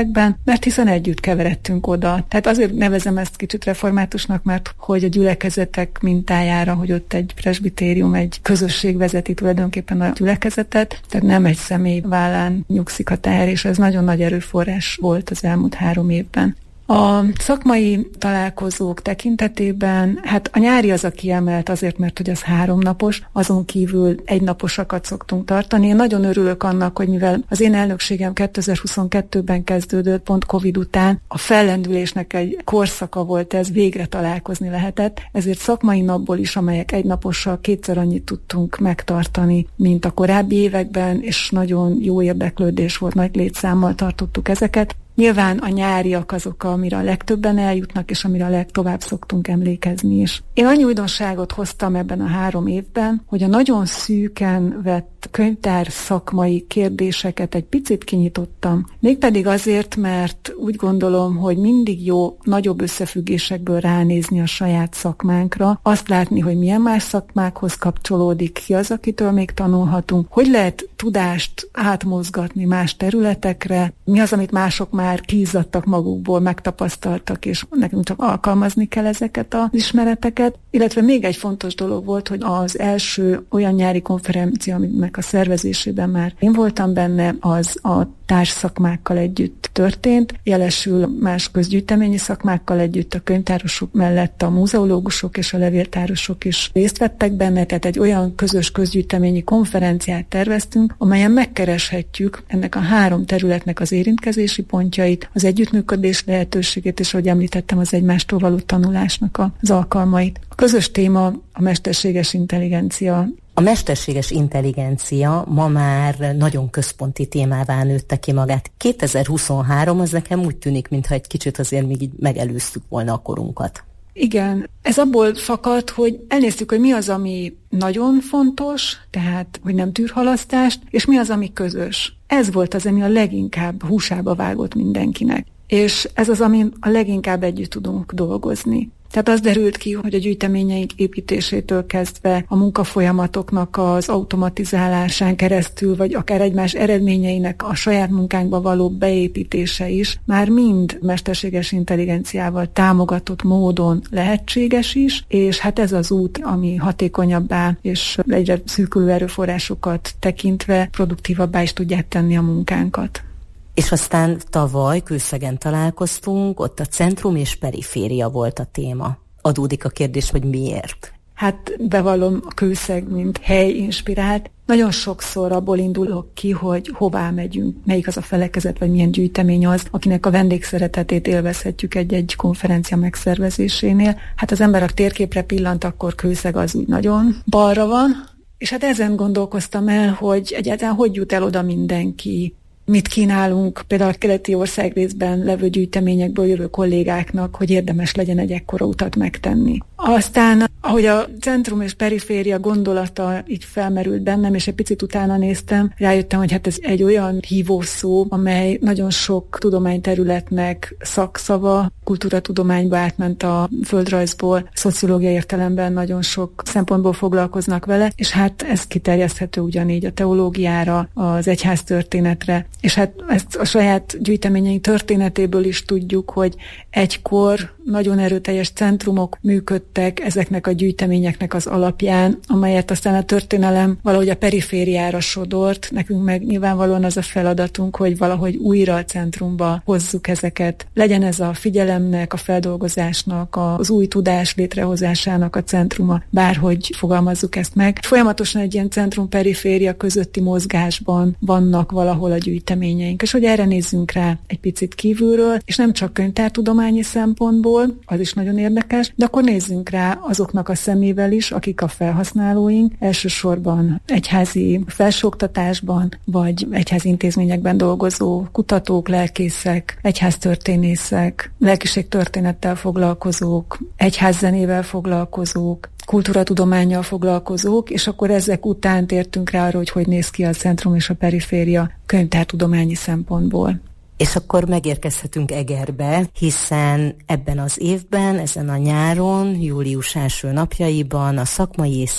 mert hiszen együtt keveredtünk oda. Tehát azért nevezem ezt kicsit reformátusnak, mert hogy a gyülekezetek mintájára, hogy ott egy presbitérium, egy közösség vezeti tulajdonképpen a gyülekezetet, tehát nem egy személy vállán nyugszik a teher, és ez nagyon nagy erőforrás volt az elmúlt három évben. A szakmai találkozók tekintetében, hát a nyári az a kiemelt azért, mert hogy az háromnapos, azon kívül egynaposakat szoktunk tartani. Én nagyon örülök annak, hogy mivel az én elnökségem kétezer-huszonkettőben kezdődött, pont Covid után, a fellendülésnek egy korszaka volt ez, végre találkozni lehetett, ezért szakmai napból is, amelyek egynapossal kétszer annyit tudtunk megtartani, mint a korábbi években, és nagyon jó érdeklődés volt, nagy létszámmal tartottuk ezeket. Nyilván a nyáriak azok, amire a legtöbben eljutnak, és amire a legtovább szoktunk emlékezni is. Én annyi újdonságot hoztam ebben a három évben, hogy a nagyon szűken vett könyvtár szakmai kérdéseket egy picit kinyitottam. Mégpedig azért, mert úgy gondolom, hogy mindig jó nagyobb összefüggésekből ránézni a saját szakmánkra, azt látni, hogy milyen más szakmákhoz kapcsolódik, ki az, akitől még tanulhatunk, hogy lehet tudást átmozgatni más területekre, mi az, amit mások már kiizzadtak magukból, megtapasztaltak, és nekünk csak alkalmazni kell ezeket az ismereteket. Illetve még egy fontos dolog volt, hogy az első olyan nyári konferencia, aminek a szervezésében már én voltam benne, az a társszakmákkal együtt történt, jelesül más közgyűjteményi szakmákkal együtt, a könyvtárosok mellett a múzeológusok és a levéltárosok is részt vettek benne, tehát egy olyan közös közgyűjteményi konferenciát terveztünk, amelyen megkereshetjük ennek a három területnek az érintkezési pontjait, az együttműködés lehetőségét, és ahogy említettem, az egymástól való tanulásnak az alkalmait. A közös téma a mesterséges intelligencia. A mesterséges intelligencia ma már nagyon központi témává nőtte ki magát. kétezer-huszonhárom az nekem úgy tűnik, mintha egy kicsit azért még így megelőztük volna a korunkat. Igen, ez abból fakad, hogy elnéztük, hogy mi az, ami nagyon fontos, tehát, hogy nem tűr halasztást, és mi az, ami közös. Ez volt az, ami a leginkább húsába vágott mindenkinek. És ez az, amin a leginkább együtt tudunk dolgozni. Tehát az derült ki, hogy a gyűjteményeink építésétől kezdve a munkafolyamatoknak az automatizálásán keresztül, vagy akár egymás eredményeinek a saját munkánkba való beépítése is már mind mesterséges intelligenciával támogatott módon lehetséges is, és hát ez az út, ami hatékonyabbá és egyre szűkülő erőforrásokat tekintve produktívabbá is tudják tenni a munkánkat. És aztán tavaly Kőszegen találkoztunk, ott a centrum és periféria volt a téma. Adódik a kérdés, hogy miért? Hát bevallom, a Kőszeg, mint hely inspirált. Nagyon sokszor abból indulok ki, hogy hová megyünk, melyik az a felekezet, vagy milyen gyűjtemény az, akinek a vendégszeretetét élvezhetjük egy-egy konferencia megszervezésénél. Hát az ember a térképre pillant, akkor Kőszeg az úgy nagyon balra van. És hát ezen gondolkoztam el, hogy egyáltalán hogy jut el oda mindenki, mit kínálunk például a keleti országrészben levő gyűjteményekből jövő kollégáknak, hogy érdemes legyen egy ekkora utat megtenni. Aztán, ahogy a centrum és periféria gondolata így felmerült bennem, és egy picit utána néztem, rájöttem, hogy hát ez egy olyan hívószó, amely nagyon sok tudományterületnek szakszava, kultúratudományba átment a földrajzból, szociológiai értelemben nagyon sok szempontból foglalkoznak vele, és hát ez kiterjeszthető ugyanígy a teológiára, az egyháztörténetre, és hát ezt a saját gyűjteményeink történetéből is tudjuk, hogy egykor nagyon erőteljes centrumok működtek ezeknek a gyűjteményeknek az alapján, amelyet aztán a történelem valahogy a perifériára sodort. Nekünk meg nyilvánvalóan az a feladatunk, hogy valahogy újra a centrumba hozzuk ezeket. Legyen ez a figyelemnek, a feldolgozásnak, az új tudás létrehozásának a centruma, bárhogy fogalmazzuk ezt meg. Folyamatosan egy ilyen centrum-periféria közötti mozgásban vannak valahol a gyűjteményeink, és hogy erre nézzünk rá egy picit kívülről, és nem csak könyvtártudományi szempontból, az is nagyon érdekes, de akkor nézzünk rá azoknak a szemével is, akik a felhasználóink, elsősorban egyházi felsőoktatásban, vagy egyházi intézményekben dolgozó kutatók, lelkészek, egyháztörténészek, lelkiségtörténettel foglalkozók, egyházzenével foglalkozók, kultúratudománnyal foglalkozók, és akkor ezek után tértünk rá arra, hogy hogy néz ki a centrum és a periféria könyvtártudományi szempontból. És akkor megérkezhetünk Egerbe, hiszen ebben az évben, ezen a nyáron, július első napjaiban a szakmai és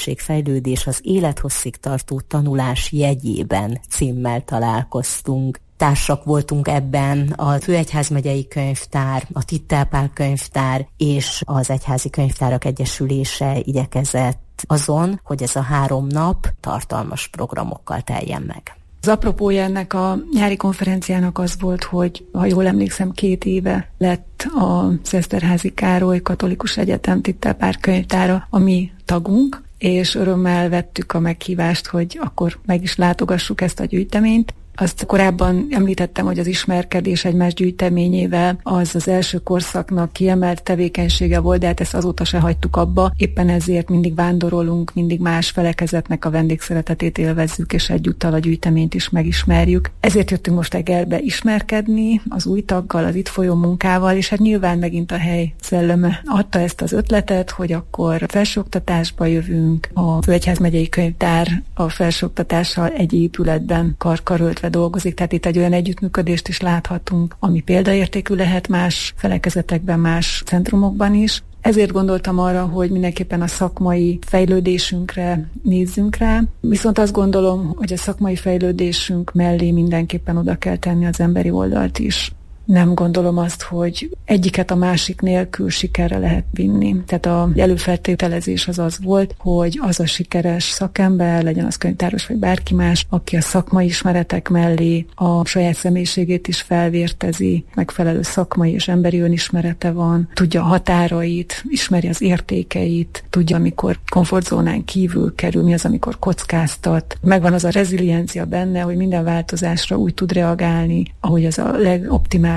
személyiségfejlődés az élethosszig tartó tanulás jegyében címmel találkoztunk. társak voltunk ebben, a Főegyházmegyei Könyvtár, a Tittel Pál Könyvtár és az Egyházi Könyvtárak Egyesülése igyekezett azon, hogy ez a három nap tartalmas programokkal teljen meg. Az apropója ennek a nyári konferenciának az volt, hogy ha jól emlékszem, két éve lett az Eszterházy Károly Katolikus Egyetem Tittel Pál Könyvtára a mi tagunk, és örömmel vettük a meghívást, hogy akkor meg is látogassuk ezt a gyűjteményt. Azt korábban említettem, hogy az ismerkedés egymás gyűjteményével az az első korszaknak kiemelt tevékenysége volt, de hát ezt azóta se hagytuk abba. Éppen ezért mindig vándorolunk, mindig más felekezetnek a vendégszeretetét élvezzük, és egyúttal a gyűjteményt is megismerjük. Ezért jöttünk most Egerbe ismerkedni az új taggal, az itt folyó munkával, és hát nyilván megint a hely szelleme adta ezt az ötletet, hogy akkor felsőoktatásba jövünk. A Főegyházmegyei Könyvtár a felsőoktatással egy épületben karkaröltve dolgozik, tehát itt egy olyan együttműködést is láthatunk, ami példaértékű lehet más felekezetekben, más centrumokban is. Ezért gondoltam arra, hogy mindenképpen a szakmai fejlődésünkre nézzünk rá, viszont azt gondolom, hogy a szakmai fejlődésünk mellé mindenképpen oda kell tenni az emberi oldalt is. Nem gondolom azt, hogy egyiket a másik nélkül sikerre lehet vinni. Tehát az előfeltételezés az az volt, hogy az a sikeres szakember, legyen az könyvtáros vagy bárki más, aki a szakmai ismeretek mellé a saját személyiségét is felvértezi, megfelelő szakmai és emberi önismerete van, tudja a határait, ismeri az értékeit, tudja, amikor komfortzónán kívül kerül, mi az, amikor kockáztat. Megvan az a reziliencia benne, hogy minden változásra úgy tud reagálni, ahogy az a legoptimálisabb,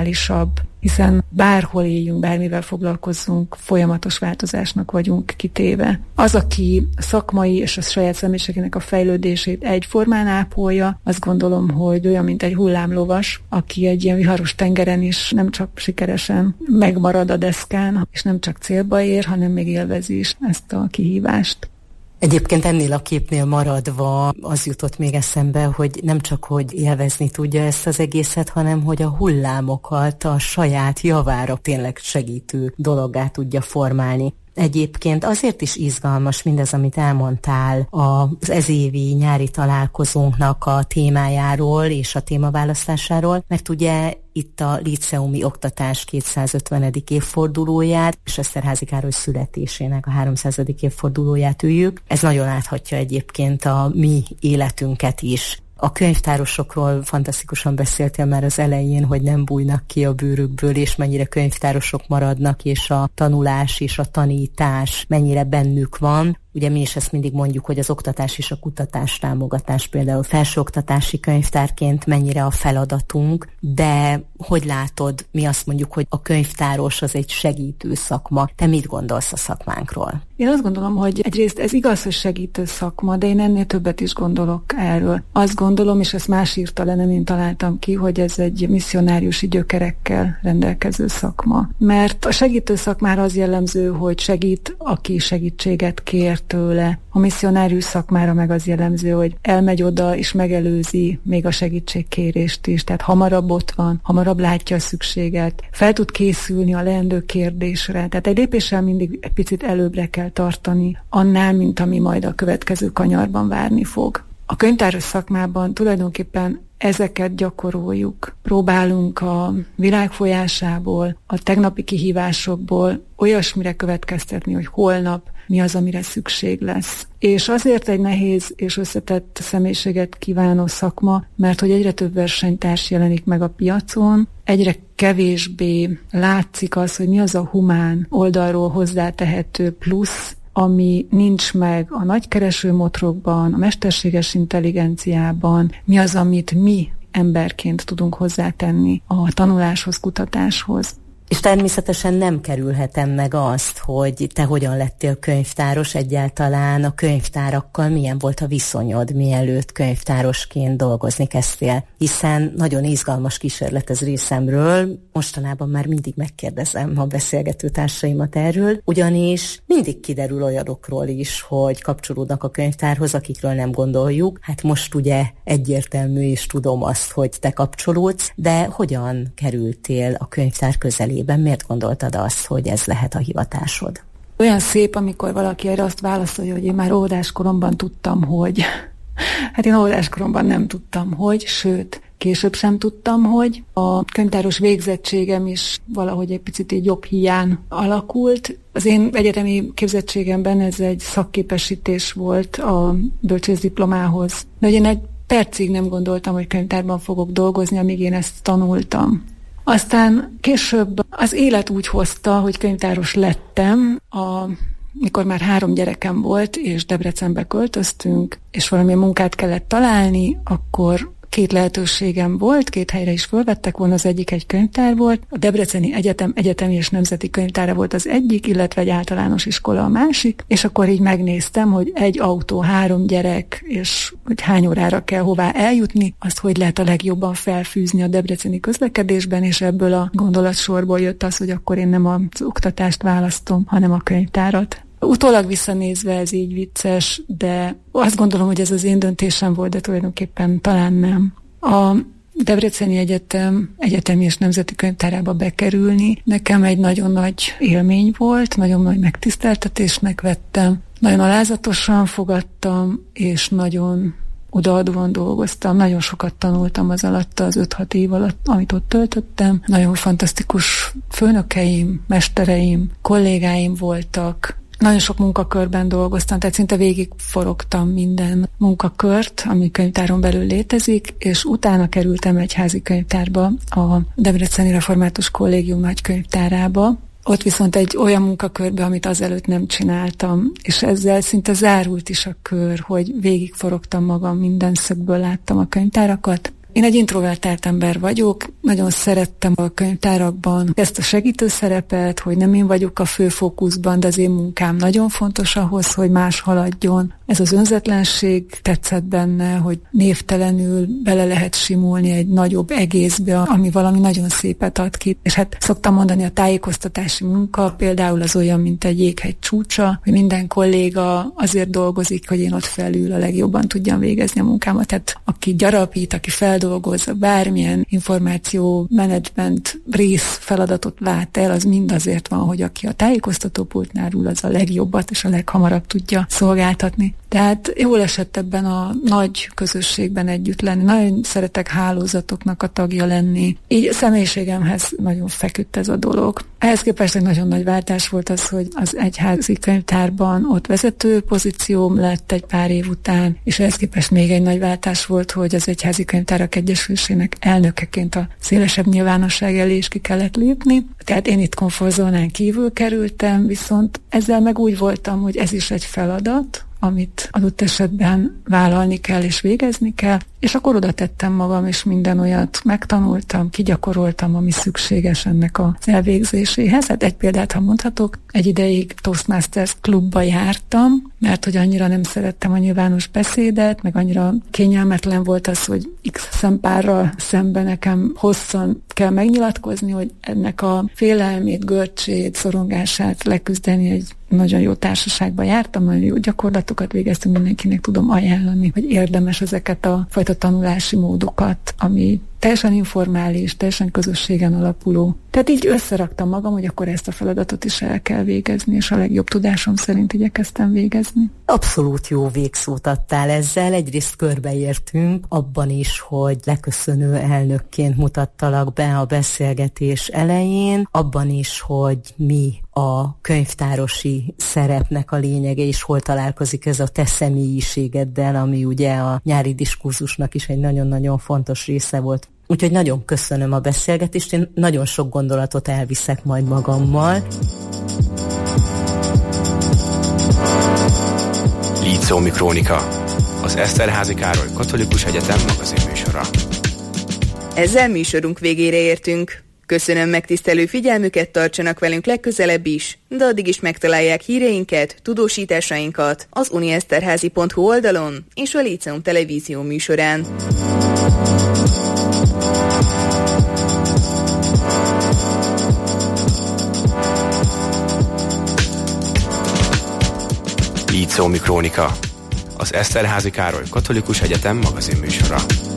hiszen bárhol éljünk, bármivel foglalkozzunk, folyamatos változásnak vagyunk kitéve. Az, aki a szakmai és a saját személyiségének a fejlődését egyformán ápolja, azt gondolom, hogy olyan, mint egy hullámlovas, aki egy ilyen viharos tengeren is nem csak sikeresen megmarad a deszkán, és nem csak célba ér, hanem még élvezi is ezt a kihívást. Egyébként ennél a képnél maradva az jutott még eszembe, hogy nem csak, hogy élvezni tudja ezt az egészet, hanem hogy a hullámokat a saját javára tényleg segítő dologgá tudja formálni. Egyébként azért is izgalmas mindez, amit elmondtál az ezévi nyári találkozónknak a témájáról és a témaválasztásáról, mert ugye itt a líceumi oktatás kétszázötvenedik évfordulóját és Eszterházy Károly születésének a háromszázadik évfordulóját üljük. Ez nagyon áthatja egyébként a mi életünket is. A könyvtárosokról fantasztikusan beszéltél már az elején, hogy nem bújnak ki a bőrükből, és mennyire könyvtárosok maradnak, és a tanulás és a tanítás mennyire bennük van. Ugye mi is ezt mindig mondjuk, hogy az oktatás és a kutatás támogatás például felsőoktatási könyvtárként mennyire a feladatunk, de hogy látod, mi azt mondjuk, hogy a könyvtáros az egy segítő szakma. Te mit gondolsz a szakmánkról? Én azt gondolom, hogy egyrészt ez igaz, hogy segítő szakma, de én ennél többet is gondolok erről. Azt gondolom, és ezt más írta le, nem én találtam ki, hogy ez egy misszionáriusi gyökerekkel rendelkező szakma. Mert a segítő szakmára az jellemző, hogy segít, aki segítséget kér tőle. A misszionárius szakmára meg az jellemző, hogy elmegy oda és megelőzi még a segítségkérést is, tehát hamarabb ott van, hamarabb látja a szükséget, fel tud készülni a leendő kérdésre, tehát egy lépéssel mindig egy picit előbbre kell tartani annál, mint ami majd a következő kanyarban várni fog. A könyvtáros szakmában tulajdonképpen ezeket gyakoroljuk. Próbálunk a világ folyásából, a tegnapi kihívásokból olyasmire következtetni, hogy holnap mi az, amire szükség lesz. És azért egy nehéz és összetett személyiséget kívánó szakma, mert hogy egyre több versenytárs jelenik meg a piacon, egyre kevésbé látszik az, hogy mi az a humán oldalról hozzátehető plusz, ami nincs meg a nagykereső motorokban, a mesterséges intelligenciában, mi az, amit mi emberként tudunk hozzátenni a tanuláshoz, kutatáshoz. És természetesen nem kerülhetem meg azt, hogy te hogyan lettél könyvtáros, egyáltalán a könyvtárakkal milyen volt a viszonyod, mielőtt könyvtárosként dolgozni kezdtél, hiszen nagyon izgalmas kísérlet ez részemről, mostanában már mindig megkérdezem a beszélgető társaimat erről, ugyanis mindig kiderül olyanokról is, hogy kapcsolódnak a könyvtárhoz, akikről nem gondoljuk. Hát most ugye egyértelmű, és tudom azt, hogy te kapcsolódsz, de hogyan kerültél a könyvtár közelébe? Miért gondoltad azt, hogy ez lehet a hivatásod? Olyan szép, amikor valaki erre azt válaszolja, hogy én már óvodáskoromban tudtam, hogy... Hát én óvodáskoromban nem tudtam, hogy, sőt, később sem tudtam, hogy a könyvtáros végzettségem is valahogy egy picit így jobb hiány alakult. Az én egyetemi képzettségemben ez egy szakképesítés volt a bölcsészdiplomához. De én egy percig nem gondoltam, hogy könyvtárban fogok dolgozni, amíg én ezt tanultam. Aztán később az élet úgy hozta, hogy könyvtáros lettem, a, mikor már három gyerekem volt, és Debrecenbe költöztünk, és valami munkát kellett találni, akkor két lehetőségem volt, két helyre is fölvettek volna, az egyik egy könyvtár volt, a Debreceni Egyetem Egyetemi és Nemzeti Könyvtára volt az egyik, illetve egy általános iskola a másik, és akkor így megnéztem, hogy egy autó, három gyerek, és hogy hány órára kell hová eljutni, azt hogy lehet a legjobban felfűzni a debreceni közlekedésben, és ebből a gondolatsorból jött az, hogy akkor én nem az oktatást választom, hanem a könyvtárat. Utólag visszanézve ez így vicces, de azt gondolom, hogy ez az én döntésem volt, de tulajdonképpen talán nem. A Debreceni Egyetem Egyetemi és Nemzeti Könyvtárába bekerülni nekem egy nagyon nagy élmény volt, nagyon nagy megtiszteltetésnek vettem, nagyon alázatosan fogadtam, és nagyon odaadóan dolgoztam, nagyon sokat tanultam az alatt, az öt-hat év alatt, amit ott töltöttem. Nagyon fantasztikus főnökeim, mestereim, kollégáim voltak. Nagyon sok munkakörben dolgoztam, tehát szinte végigforogtam minden munkakört, ami könyvtáron belül létezik, és utána kerültem egy házi könyvtárba, a Debreceni Református Kollégium nagykönyvtárába. Ott viszont egy olyan munkakörbe, amit azelőtt nem csináltam, és ezzel szinte zárult is a kör, hogy végigforogtam magam, minden szögből láttam a könyvtárakat. Én egy introvertált ember vagyok, nagyon szerettem a könyvtárakban ezt a segítő szerepet, hogy nem én vagyok a fő fókuszban, de az én munkám nagyon fontos ahhoz, hogy más haladjon. Ez az önzetlenség tetszett benne, hogy névtelenül bele lehet simulni egy nagyobb egészbe, ami valami nagyon szépet ad ki. És hát szoktam mondani, a tájékoztatási munka például az olyan, mint egy jéghegy csúcsa, hogy minden kolléga azért dolgozik, hogy én ott felül a legjobban tudjam végezni a munkámat. Tehát aki gyarapít, aki feldolgoz, bármilyen információ menedzsment rész feladatot lát el, az mind azért van, hogy aki a tájékoztatópultnál ül, az a legjobbat és a leghamarabb tudja szolgáltatni. Tehát jól esett ebben a nagy közösségben együtt lenni. Nagyon szeretek hálózatoknak a tagja lenni. Így személyiségemhez nagyon feküdt ez a dolog. Ehhez képest egy nagyon nagy váltás volt az, hogy az egyházi könyvtárban ott vezető pozícióm lett egy pár év után, és ehhez képest még egy nagy váltás volt, hogy az Egyházi Könyvtárak Egyesülésének elnökeként a szélesebb nyilvánosság elé is ki kellett lépni. Tehát én itt komfortzónán kívül kerültem, viszont ezzel meg úgy voltam, hogy ez is egy feladat, amit adott esetben vállalni kell és végezni kell, és akkor oda tettem magam, és minden olyat megtanultam, kigyakoroltam, ami szükséges ennek az elvégzéséhez. Hát egy példát, ha mondhatok, egy ideig Toastmasters klubba jártam, mert hogy annyira nem szerettem a nyilvános beszédet, meg annyira kényelmetlen volt az, hogy X szempárral szemben nekem hosszan kell megnyilatkozni, hogy ennek a félelmét, görcsét, szorongását leküzdeni egy nagyon jó társaságban jártam, nagyon jó gyakorlatokat végeztünk, mindenkinek tudom ajánlani, hogy érdemes ezeket a fajta tanulási módokat, ami teljesen informális, teljesen közösségen alapuló. Tehát így összeraktam magam, hogy akkor ezt a feladatot is el kell végezni, és a legjobb tudásom szerint igyekeztem végezni. Abszolút jó végszót adtál ezzel. Egyrészt körbeértünk abban is, hogy leköszönő elnökként mutattalak be a beszélgetés elején, abban is, hogy mi a könyvtárosi szerepnek a lényege, és hol találkozik ez a te személyiségeddel, ami ugye a nyári diskurzusnak is egy nagyon-nagyon fontos része volt. Úgyhogy nagyon köszönöm a beszélgetést, én nagyon sok gondolatot elviszek majd magammal. Líceumi Krónika, az Eszterházy Károly Katolikus Egyetem magazinműsora. Ezzel műsorunk végére értünk. Köszönöm megtisztelő figyelmüket, tartsanak velünk legközelebb is, de addig is megtalálják híreinket, tudósításainkat az unieszterházy pont hu oldalon és a Líceum televízió műsorán. Líceumi Krónika, az Eszterházy Károly Katolikus Egyetem magazinműsora.